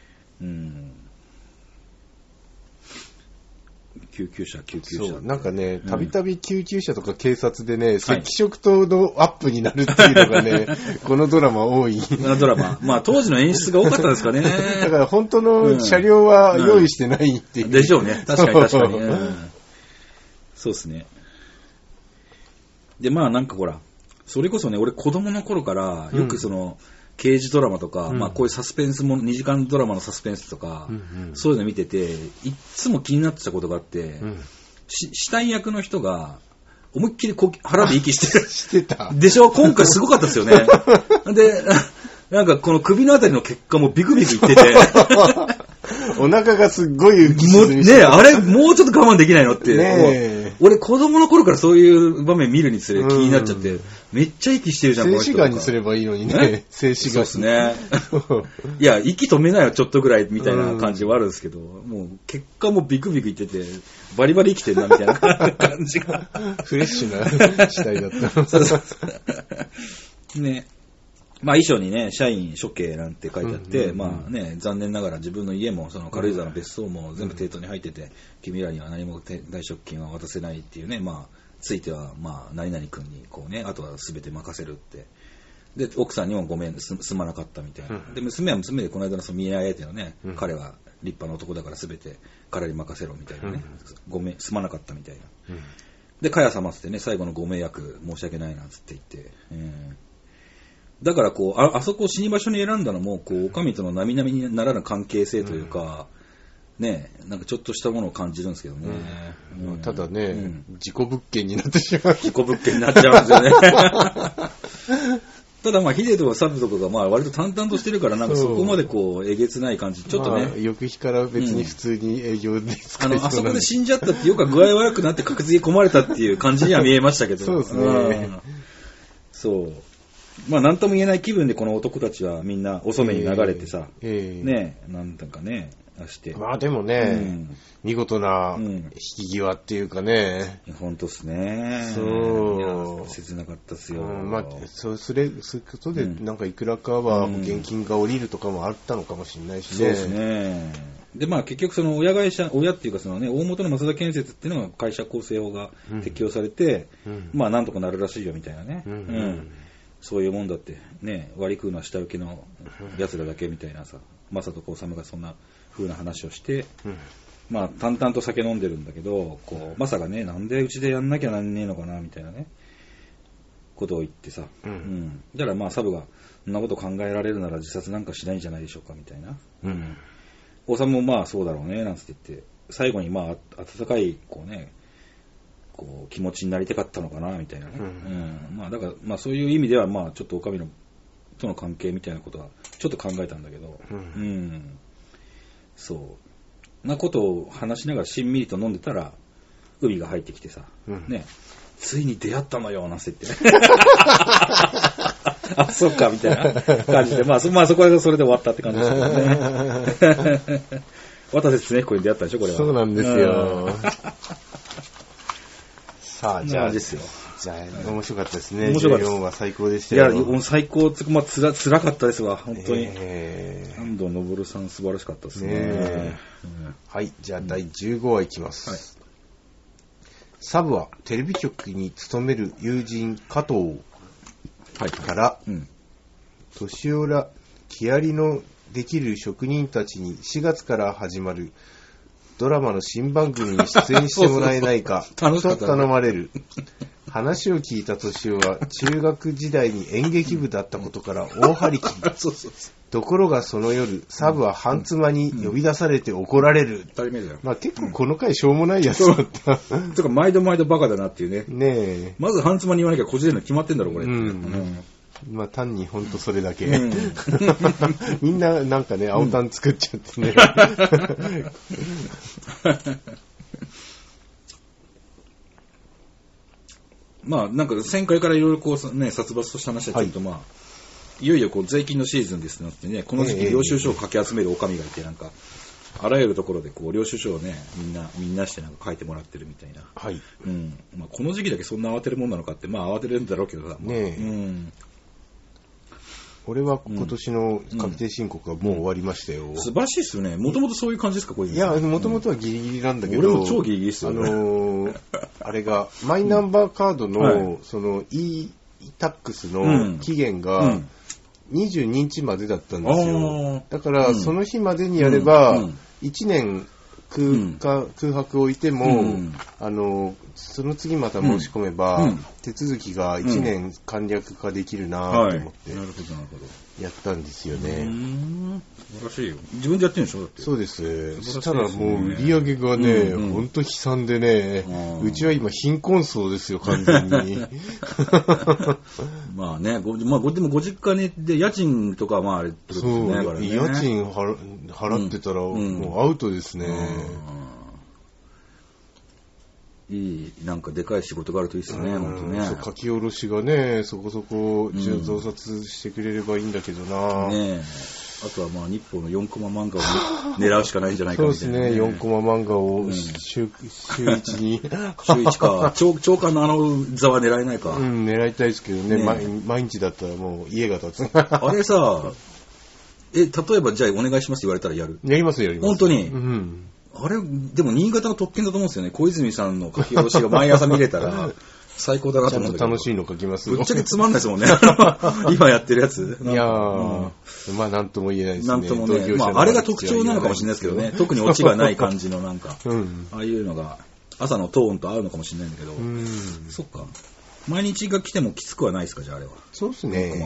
救急車。 そう、なんかね、たびたび救急車とか警察でね、赤色灯のアップになるっていうのがね、このドラマ多い。 このドラマ。まあ当時の演出が多かったんですかね。 だから本当の車両は用意してないっていう。 でしょうね。確かに。そうですね。で、まあなんかほら、それこそね、俺子供の頃から、よくその、 刑事ドラマとか、まあこういうサスペンスも2時間ドラマのサスペンスとか、そういうの見てて、いっつも気になってたことがあって、死体役の人が、思いっきり腹で息してる。 してた。 でしょ？今回すごかったですよね。で、なんかこの首のあたりの血管もビクビクいってて。 お腹がすっごい浮き沈みしてねえ、あれもうちょっと我慢できないのって。 ね俺子供の頃からそういう場面見るにつれ気になっちゃって、めっちゃ息してるじゃん、 静止画にすればいいのにね。静止画。 そうですね。いや、息止めないよ、ちょっとぐらいみたいな感じはあるんですけど、もう血管もビクビクいってて、バリバリ生きてるな、みたいな感じが。 フレッシュな死体だった。 そうそうね。まあ衣装にね、社員処刑なんて書いてあって、まあね、残念ながら自分の家も、その軽井沢の別荘も全部抵当に入ってて、君らには何も退職金は渡せないっていうね、まあ、ついては、まあ、何々君にこうね、あとは全て任せるって。で、奥さんにもごめん、すまなかったみたいな。で、娘は娘でこの間のその見合い相手のね、彼は立派な男だから全て彼に任せろみたいなね、ごめん、すまなかったみたいな。で、かや様ってね、最後のご迷惑申し訳ないなつって言って、だからこう あそこを死に場所に選んだのもこう女将との並々にならぬ関係性というか、ね、なんかちょっとしたものを感じるんですけどね。 ただね、事故物件になってしまう。 事故物件になっちゃうんですよね。ただまあヒデとかサブとかがまあ割と淡々としてるからなんかそこまでこうえげつない感じちょっとね、 まあ、翌日から別に普通に営業で使いそうあそこで死んじゃったってよく具合悪くなって格付け込まれたっていう感じには見えましたけど。 そうですね。 そう。まあ何とも言えない気分でこの男たちはみんなお染めに流れてさ、ね、なんだかね、して。 まあでもね、見事な引き際っていうかね。 本当っすね。 そう。 切なかったっすよ。 まあ、そうすることで、なんかいくらかは保険金が下りるとかもあったのかもしれないしね。 そうですね。で、まあ結局その親っていうかそのね、大元の増田建設っていうのが会社構成法が適用されて、まあなんとかなるらしいよみたいなね。そういうもんだってね、割り食うのは下請けの奴らだけみたいなさ、正人治がそんな風な話をして、まあ淡々と酒飲んでるんだけど、こうマサがね、なんでうちでやんなきゃなんねえのかなみたいなねことを言ってさ、だからまあサブがそんなこと考えられるなら自殺なんかしないんじゃないでしょうかみたいな。治もまあそうだろうねなんつって言って、最後にまあ温かいこうね。こう気持ちになりたかったのかなみたいなね、まあだからまあそういう意味ではまあちょっと女将との関係みたいなことはちょっと考えたんだけど、そうなことを話しながらしんみりと飲んでたら海が入ってきてさ、ね、ついに出会ったのよなんて言ってあ、そっかみたいな感じでまあそこはそれで終わったって感じですけどね。渡瀬恒彦に出会ったでしょこれは。 そうなんですよ。さあ、じゃあ、面白かったですね。面白かった。14は最高でしたよ。 いや、最高、まあ、辛かったですわ、本当に。安藤昇さん、素晴らしかったですね。 はい、じゃあ、第15話いきます。サブは、テレビ局に勤める友人、加藤から、年寄ら、気ありのできる職人たちに4月から始まる、ドラマの新番組に出演してもらえないかと頼まれる。話を聞いた年男は中学時代に演劇部だったことから大張り切り。ところがその夜、サブは半妻に呼び出されて怒られる。まあ結構この回しょうもないやつだった。 とか毎度毎度バカだなっていうね。 ねえ。 まず半妻に言わなきゃこじれるの決まってんだろこれ。 まあ単にほんとそれだけ、みんななんかね青タン作っちゃってね、 まあなんか前回からいろいろこうね殺伐とした話だけど、まあいよいよこう税金のシーズンですなってね、この時期領収書をかき集める女将がいてなんかあらゆるところでこう領収書をねみんなしてなんか書いてもらってるみたいな。まあこの時期だけそんな慌てるもんなのかってまあ慌てるんだろうけどさ。 俺は今年の確定申告はもう終わりましたよ。 素晴らしいですよね。もともとそういう感じですかこれ。 いや、もともとはギリギリなんだけど、 俺も超ギリギリですよ。 あれが、マイナンバーカードの、その e-tax の期限が22日までだったんですよ。だから、その日までにやれば、1年空白を置いても、その次また申し込めば、手続きが1年簡略化できるなと思って、やったんですよね。 素晴らしいよ。自分でやってるんでしょだって。 そうです。そしたらもう売り上げがね、ほんと悲惨でね、うちは今貧困層ですよ、完全に。 まあね、でもご実家にで家賃とかまああれってことですね。 そう、家賃払ってたらもうアウトですね。 いい、なんかでかい仕事があるといいですね、本当ね。 そう、書き下ろしがね、そこそこ増刷してくれればいいんだけどな。ねえ。 あとはまあ日報の4コマ漫画を狙うしかないんじゃないかみたいな、 そうですね、4コマ漫画を週1に。 週1か。長官の座は狙えないか。 狙いたいですけどね、毎日だったらもう家が建つ。 あれさ、例えばじゃあお願いしますって言われたらやる？ やります。 本当に。あれ、でも新潟の特権だと思うんですよね。小泉さんの書き下ろしが毎朝見れたら最高だなと思うんだけど。 楽しいの書きます。 ぶっちゃけつまんないですもんね。今やってるやつ。 いやー、まあなんとも言えないですね。 なんともね。まああれが特徴なのかもしれないですけどね。特にオチがない感じのなんか、ああいうのが朝のトーンと合うのかもしれないんだけど。そっか。毎日が来てもきつくはないですか、じゃああれは。 そうですね。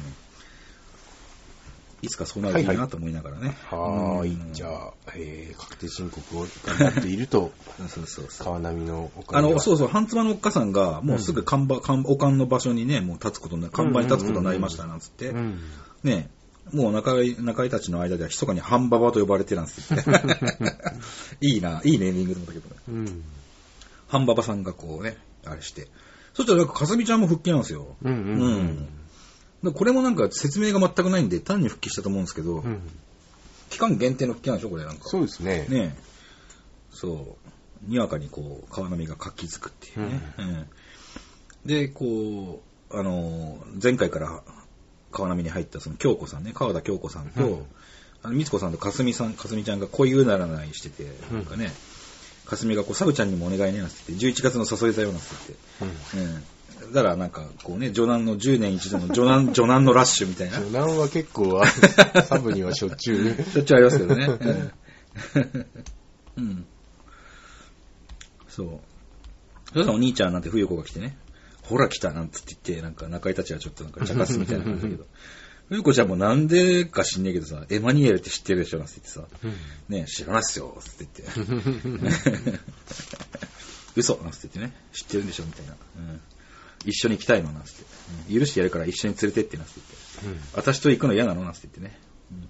いつかそうなるといいなと思いながらね。 じゃあ、確定申告を頑張っていると、川波のおかんが。 そうそう、半妻のおっかさんが、もうすぐおかんの場所にね、もう看板に立つことになりましたなんつって、ね、もう中井たちの間では密かに半ババと呼ばれてなんつって。いいネーミングなんだけどね。半ババさんがこうね、あれして。そしたらなんか、かすみちゃんも復帰なんですよ。これもなんか説明が全くないんで単に復帰したと思うんですけど、期間限定の復帰なんでしょこれなんか。 そうですね。 ね、そうにわかにこう川波が活気づくっていうね。でこう前回から川波に入ったその京子さんね、川田京子さんと、美津子さんとかすみちゃんが恋うならないしてて、なんかね、かすみがこうサブちゃんにもお願いねなんて言って11月の誘い座よなんて言って。だからなんかこうね、序南の10年一度の序南のラッシュみたいな。 序南は結構サブにはしょっちゅうありますけどね。そう。そしたらお兄ちゃんなんて冬子が来てね、ほら来たなんつって言って、なんか中井たちはちょっとなんか茶化すみたいな感じだけど、冬子ちゃんもなんでか知んねえけどさ、エマニュエルって知ってるでしょなんて言ってさ、ね知らないっすよって言って。嘘なんつってね、知ってるんでしょみたいな。一緒に行きたいのなんつって、許してやるから一緒に連れてってなんつって言って、私と行くの嫌なのなんつって言って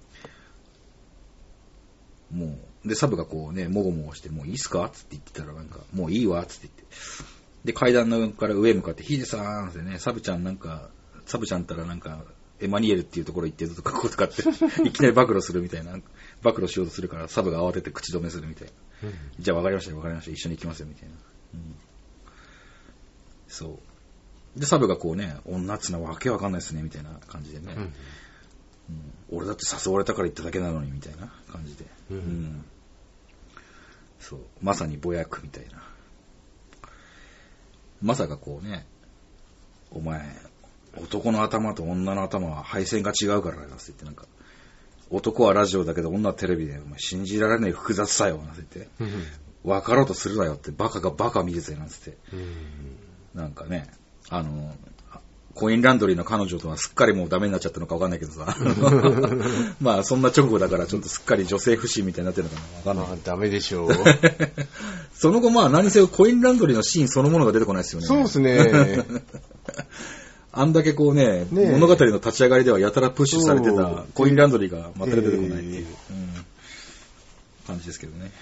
ね、もうでサブがこうねもごもごしてもういいっすかつって言ってたらなんかもういいわつって言って、で階段のから上向かってヒデさんってね、サブちゃんったらなんかエマニエルっていうところ行ってるとかこうとかっていきなり暴露するみたいな、暴露しようとするからサブが慌てて口止めするみたいな、じゃあ分かりました一緒に行きますよみたいな、そうでサブがこうね、女っつのはわけわかんないですねみたいな感じでね、俺だって誘われたから行っただけなのにみたいな感じで、そうまさにぼやくみたいな、まさかこうね、お前男の頭と女の頭は配線が違うからなって言って、なんか男はラジオだけど女はテレビで、お前信じられない複雑さよなんて言って、分かろうとするなよってバカがバカ見るぜなんて言って、なんかね、コインランドリーの彼女とはすっかりもうダメになっちゃったのか分かんないけどさまあそんな直後だからちょっとすっかり女性不信みたいになってるのかな分かんない、 まあダメでしょうその後まあ何せよコインランドリーのシーンそのものが出てこないですよね。 そうですねあんだけこうね物語の立ち上がりではやたらプッシュされてたコインランドリーが全く出てこないっていう、感じですけどね。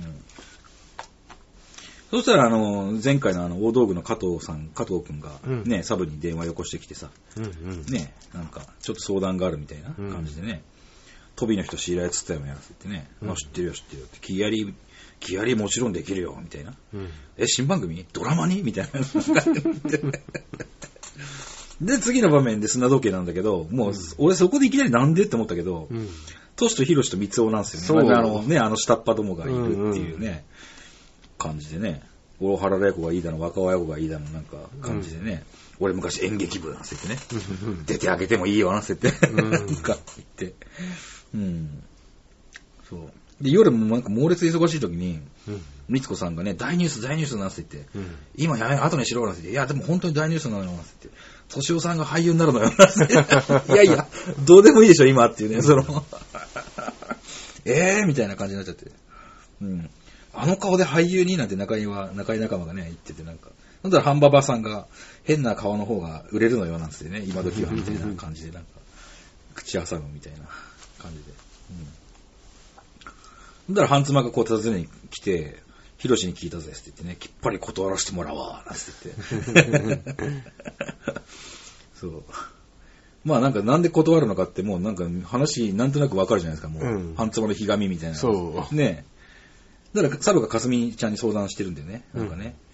そしたら前回の大道具の加藤君がね、サブに電話よこしてきてさ、ね、なんかちょっと相談があるみたいな感じでね、飛びの人知り合いつったよやらせてね、知ってるよって気やりもちろんできるよみたいな、新番組ドラマにみたいなで次の場面で砂時計なんだけど、もう俺そこでいきなりなんでって思ったけど、トシとヒロシと三つ男なんですよね。下っ端どもがいるっていうね、感じでね、大原玲子がいいだの若尾綾子がいいだのなんか感じでね、俺昔演劇部なんて言ってね出てあげてもいいよなんて言ってなんか言って、そうで、夜もなんか猛烈忙しい時に、みつこさんがね、大ニュースなんて言って、今後にしろなんて言って、いや、でも本当に大ニュースなのよなんて言って、としおさんが俳優になるのよなんて言って、いやいや、どうでもいいでしょ、今っていうね、みたいな感じになっちゃって。あの顔で俳優になんて中井仲間がね、言っててなんか、なんだらハンババさんが変な顔の方が売れるのよなんつってね、今時はみたいな感じでなんか、口挟むみたいな感じで。だから、ハンツマがこう訪ねに来て、ヒロシに聞いたぜって言ってね、きっぱり断らせてもらおうなんて言って。そう。まあなんかなんで断るのかってもうなんか話なんとなくわかるじゃないですか、もう。ハンツマのひがみみたいな。 そう。 ねだから、サブがかすみちゃんに相談してるんでね、なんかね。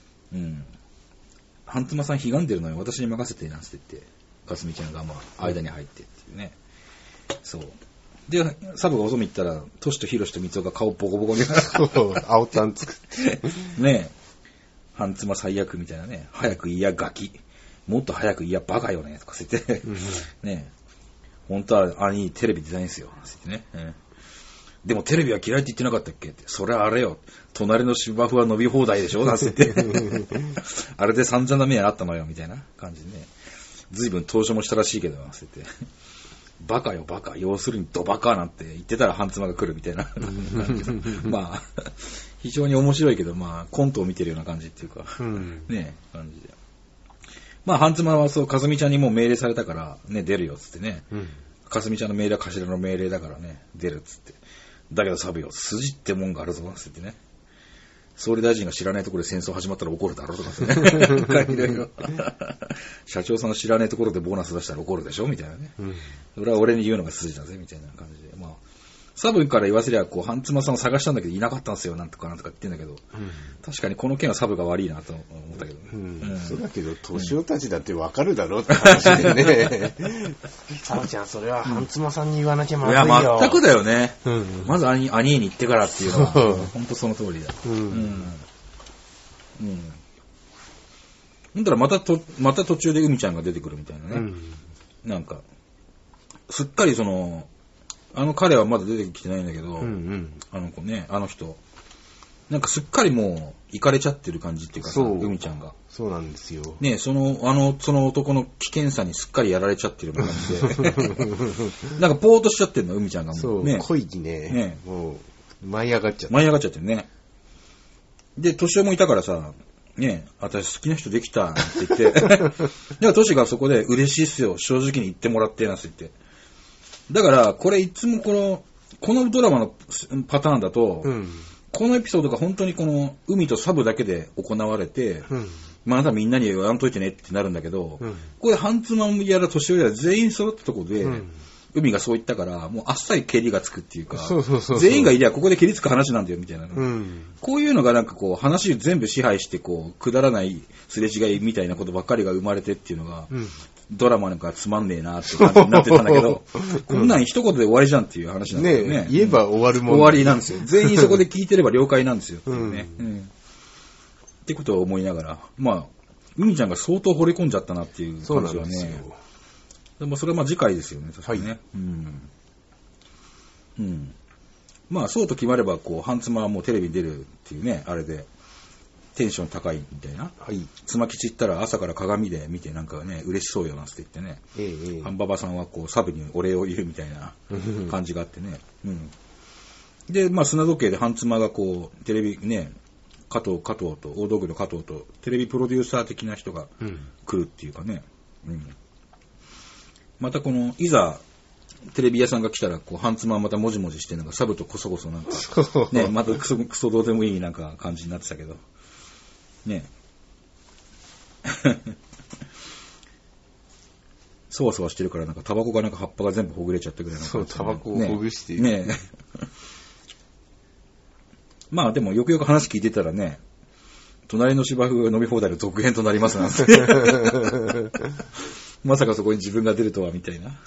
ハンツマさんひがんでるのよ、私に任せてなんて言って、かすみちゃんがまあ間に入ってっていうね。そう。で、サブがおそみ行ったら、トシとヒロシとミツオが顔ボコボコに。 そう、青タン作って。 ねえ。ハンツマ最悪みたいなね。早く言いやガキ。もっと早く言いやバカよね。とか言って。ねえ。本当は兄テレビデザインですよ。ってね。でもテレビは嫌いって言ってなかったっけって。それはあれよ。隣の芝生は伸び放題でしょなんて言って。あれで散々な目あったのよ。みたいな感じでね。随分投書もしたらしいけど、なんて言って。バカよバカ、要するにドバカなんて言ってたらハンツマが来るみたいなまあ非常に面白いけど、まあコントを見てるような感じっていうか、ね感じで、まあハンツマはそうかすみちゃんにもう命令されたからね出るよっつってね、かすみちゃんの命令は頭の命令だからね出るっつって、だけどサブよ筋ってもんがあるぞっつってね、総理大臣が知らないところで戦争始まったら怒るだろうとかね。いろいろ。社長さんの知らないところでボーナス出したら怒るでしょみたいなね。それは俺に言うのが筋だぜみたいな感じで。まあ、サブから言わせりゃ、こう、ハンツマさんを探したんだけどいなかったんですよ、なんとかなんとか言ってんだけど。確かにこの件はサブが悪いなと思ったけどね。 そうだけど、年男たちだってわかるだろうって話でね。サブちゃん、それはハンツマさんに言わなきゃまずいよ。 いや、全くだよね。まず兄に言ってからっていうのは、本当その通りだ。ほんだらまた途中で海ちゃんが出てくるみたいなね。なんか、すっかり彼はまだ出てきてないんだけど、あの子ね、あの人。なんかすっかりもう、行かれちゃってる感じっていうかさ、海ちゃんが。 そうなんですよ。 ね、その男の危険さにすっかりやられちゃってる感じで。なんかポーっとしちゃってるの、海ちゃんがもう。 そう、ね、恋にね、もう、舞い上がっちゃって。 舞い上がっちゃってるね。で、トシオもいたからさ、ね、私好きな人できたって言って。で、トシがそこで嬉しいっすよ、正直に言ってもらってなんて言って。だから、これいつもこのドラマのパターンだと、このエピソードが本当にこの海とサブだけで行われて、まだみんなに言わんといてねってなるんだけど、これハンツマンやら年寄りやら全員揃ったところで、海がそう言ったから、もうあっさり蹴りがつくっていうか、全員がいりゃここで蹴りつく話なんだよみたいな、こういうのがなんかこう話を全部支配してこうくだらないすれ違いみたいなことばっかりが生まれてっていうのが、ドラマなんかつまんねえなって感じになってたんだけど、こんなん一言で終わりじゃんっていう話なんですよね。 言えば終わるもん、 終わりなんですよ。全員そこで聞いてれば了解なんですよっていうね。ってことを思いながら、まあ海ちゃんが相当惚れ込んじゃったなっていう感じはね。でもそれはまあ次回ですよね、確かにね。まあそうと決まればこうハンツマはもうテレビに出るっていうね、あれで。テンション高いみたいな。妻吉行ったら朝から鏡で見てなんかね、嬉しそうよなんて言ってね。ハンババさんはこうサブにお礼を言うみたいな感じがあってね。で、まあ砂時計でハンツマがこう、テレビね、加藤と、大道具の加藤と、テレビプロデューサー的な人が来るっていうかね。またこの、いざ、テレビ屋さんが来たら、こう、ハンツマはまたもじもじして、なんかサブとこそこそなんか、ね、またクソどうでもいいなんか感じになってたけど。ねそわそわしてるからなんかタバコがなんか葉っぱが全部ほぐれちゃったぐらいの感じ、 そう、タバコをほぐしてねまあでもよくよく話聞いてたらね、隣の芝生が飲み放題の続編となりますなんてまさかそこに自分が出るとはみたいな。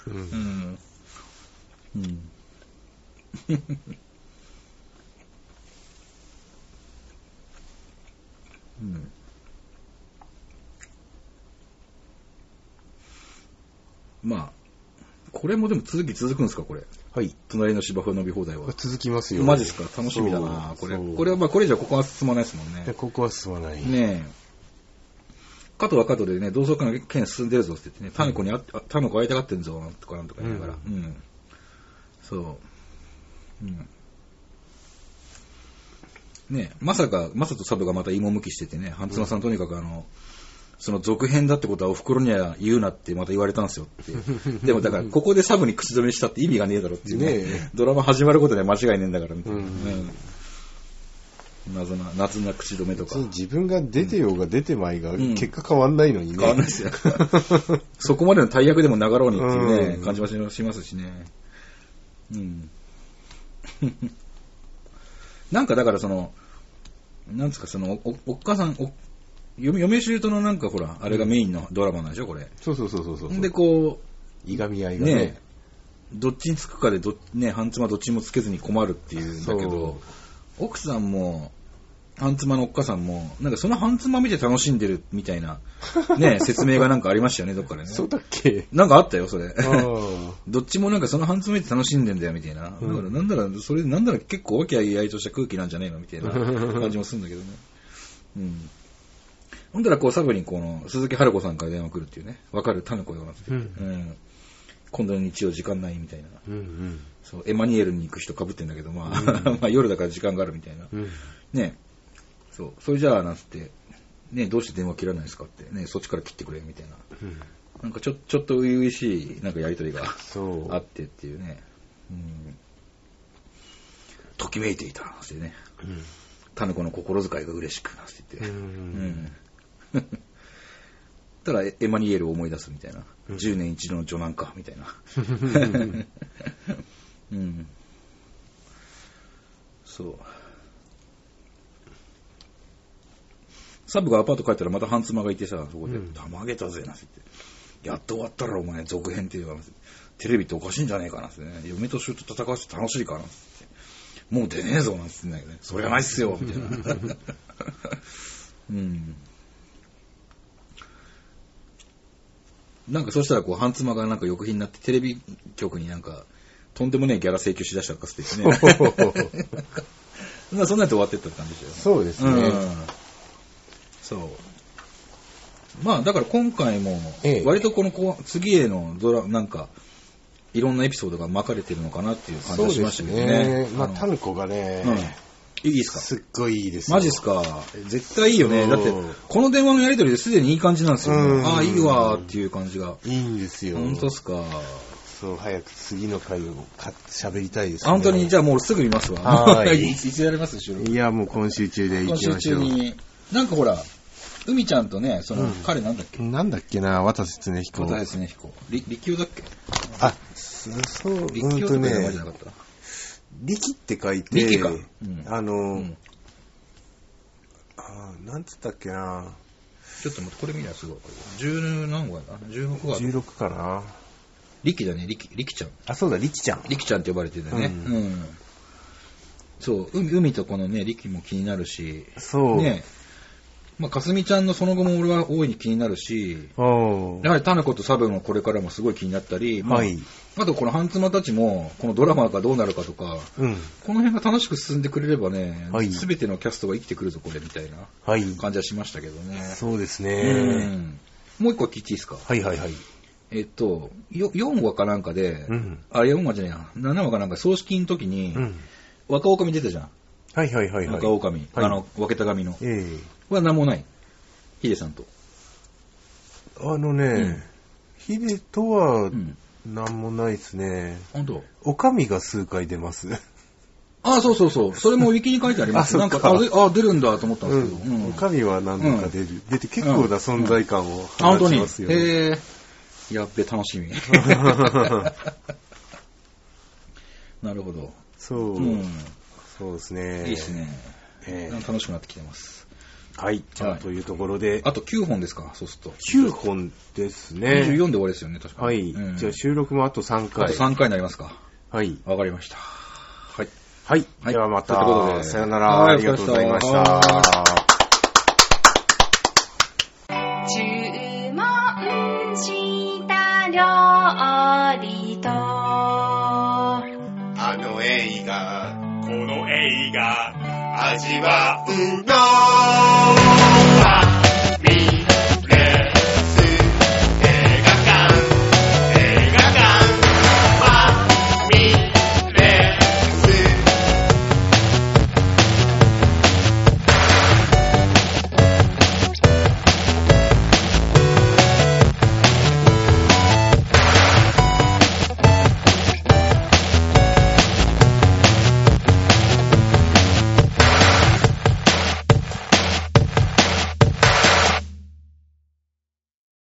まあこれもでも続くんですか、これ。 はい。 隣の芝生伸び放題は。 続きますよ。 マジですか、楽しみだな。これはまあ、これ以上ここは進まないですもんね。 ここは進まない。 ねえ。加藤は加藤でね、同窓会の件進んでるぞって言ってね、タヌコ会いたがってんぞ、とかなんとか言いながら。うん。そう。うん。ねえ、まさとサブがまた芋向きしててね、ハンツマさんとにかくその続編だってことはお袋には言うなってまた言われたんですよって。でもだからここでサブに口止めしたって意味がねえだろっていうね。ドラマ始まることで間違いねえんだからみたいな。謎な口止めとか。 自分が出てようが出てまいが、結果変わんないのにね。 変わんないですよ。そこまでの大役でもなかろうにっていうね、感じはしますしね。うん。なんかだからなんですか、おっかさん、嫁姑のなんかほら、あれがメインのドラマなんでしょ、これ。 そう。 で、こう、いがみ合いがね。 どっちにつくかで半妻どっちもつけずに困るっていうんだけど、奥さんも、半妻のおっかさんも、なんかその半妻見て楽しんでるみたいな、ね、説明がなんかありましたよね、どっかでね。 そうだっけ？ なんかあったよ、それ。どっちもなんかその半妻見て楽しんでんだよ、みたいな。だからなんだら結構わけあいあいとした空気なんじゃねえのみたいな感じもするんだけどね。うん。ほんだらこうサブに鈴木春子さんから電話来るっていうね。わかる？タヌコよなって。今度の日曜時間ないみたいな。そう、エマニエルに行く人被ってんだけど、まあ夜だから時間があるみたいな。ね。そう、それじゃあ、なんつって、ね、どうして電話切らないですかって、ね、そっちから切ってくれ、みたいな。なんかちょっと初々しい、なんかやりとりがあってっていうね。ときめいていた、なんてね。タヌコの心遣いが嬉しく、なんて言って。ただ、エマニエルを思い出すみたいな。10年一度の女難か、みたいな。そう。サブがアパート帰ったらまた半妻がいてさ、そこで、たまげたぜ、なんて言って。やっと終わったらお前、続編っていう話。テレビっておかしいんじゃねえかなってね。嫁と姑と戦わせて楽しいかなって。もう出ねえぞ、なんて言ってんだけどね。そりゃないっすよ、みたいな。なんかそしたら半妻がなんか翌日になってテレビ局になんか、とんでもねえギャラ請求しだしたかって言ってね。そんなやって終わってった感じでしょ。 そうですね。 そう。まあだから今回も割と次へのなんかいろんなエピソードが巻かれてるのかなっていう感じがしましたけどね。 まあタヌコがね、 いいですか？ すっごいいいですよ。 マジっすか？絶対いいよね。だってこの電話のやり取りですでにいい感じなんですよ。ああいいわーっていう感じが。 いいんですよ。 本当っすか？ そう、早く次の回を喋りたいですね。本当に、じゃあもうすぐ見ますわ。 はい。 いつやります収録？ いや、もう今週中で行きましょう。 今週中に。なんかほら、海ちゃんとね、彼なんだっけ？ なんだっけな、渡瀬恒彦。 渡瀬恒彦。力球だっけ？ あ、そう、 力球って書いてあるじゃなかった？ 力って書いて、 力か。 なんつったっけな。 ちょっと待って、これ見りゃすごい。10何号やな ?16 号。 16かな。 力だね、力ちゃん。 あ、そうだ、力ちゃん。 力ちゃんって呼ばれてるんだよね。そう、海とこのね、力も気になるし。 そう。 ね。まあ、かすみちゃんのその後も俺は大いに気になるし、やはりタヌコとサブもこれからもすごい気になったり、あとこの半妻たちも、このドラマがどうなるかとか、この辺が楽しく進んでくれればね、すべてのキャストが生きてくるぞ、これ、みたいな感じはしましたけどね。 そうですね。 もう一個聞いていいですか？ はいはいはい。 4話かなんかで、4話じゃないな、7話かなんか葬式の時に、若女将出たじゃん。 はいはいはい。 若女将。分けた髪の。は何もない。ヒデさんと。 ヒデとは何もないですね。 本当？ おかみが数回出ます。 あ、そうそうそう。それもウィキに書いてあります。なんか、出るんだと思ったんですけど。 おかみは何度か出て結構な存在感を放ちますよ。 へぇ。やっべ、楽しみ。なるほど。 そうですね。 いいですね。楽しくなってきてます。 はい。じゃあ、というところで。 あと9本ですか、そうすると。 9本ですね。 24で終わりですよね、確かに。 はい。じゃあ、収録もあと3回。 あと3回になりますか。 はい。 わかりました。はい。 はい。ではまた、さよなら。ありがとうございました。 注文した料理と味わうの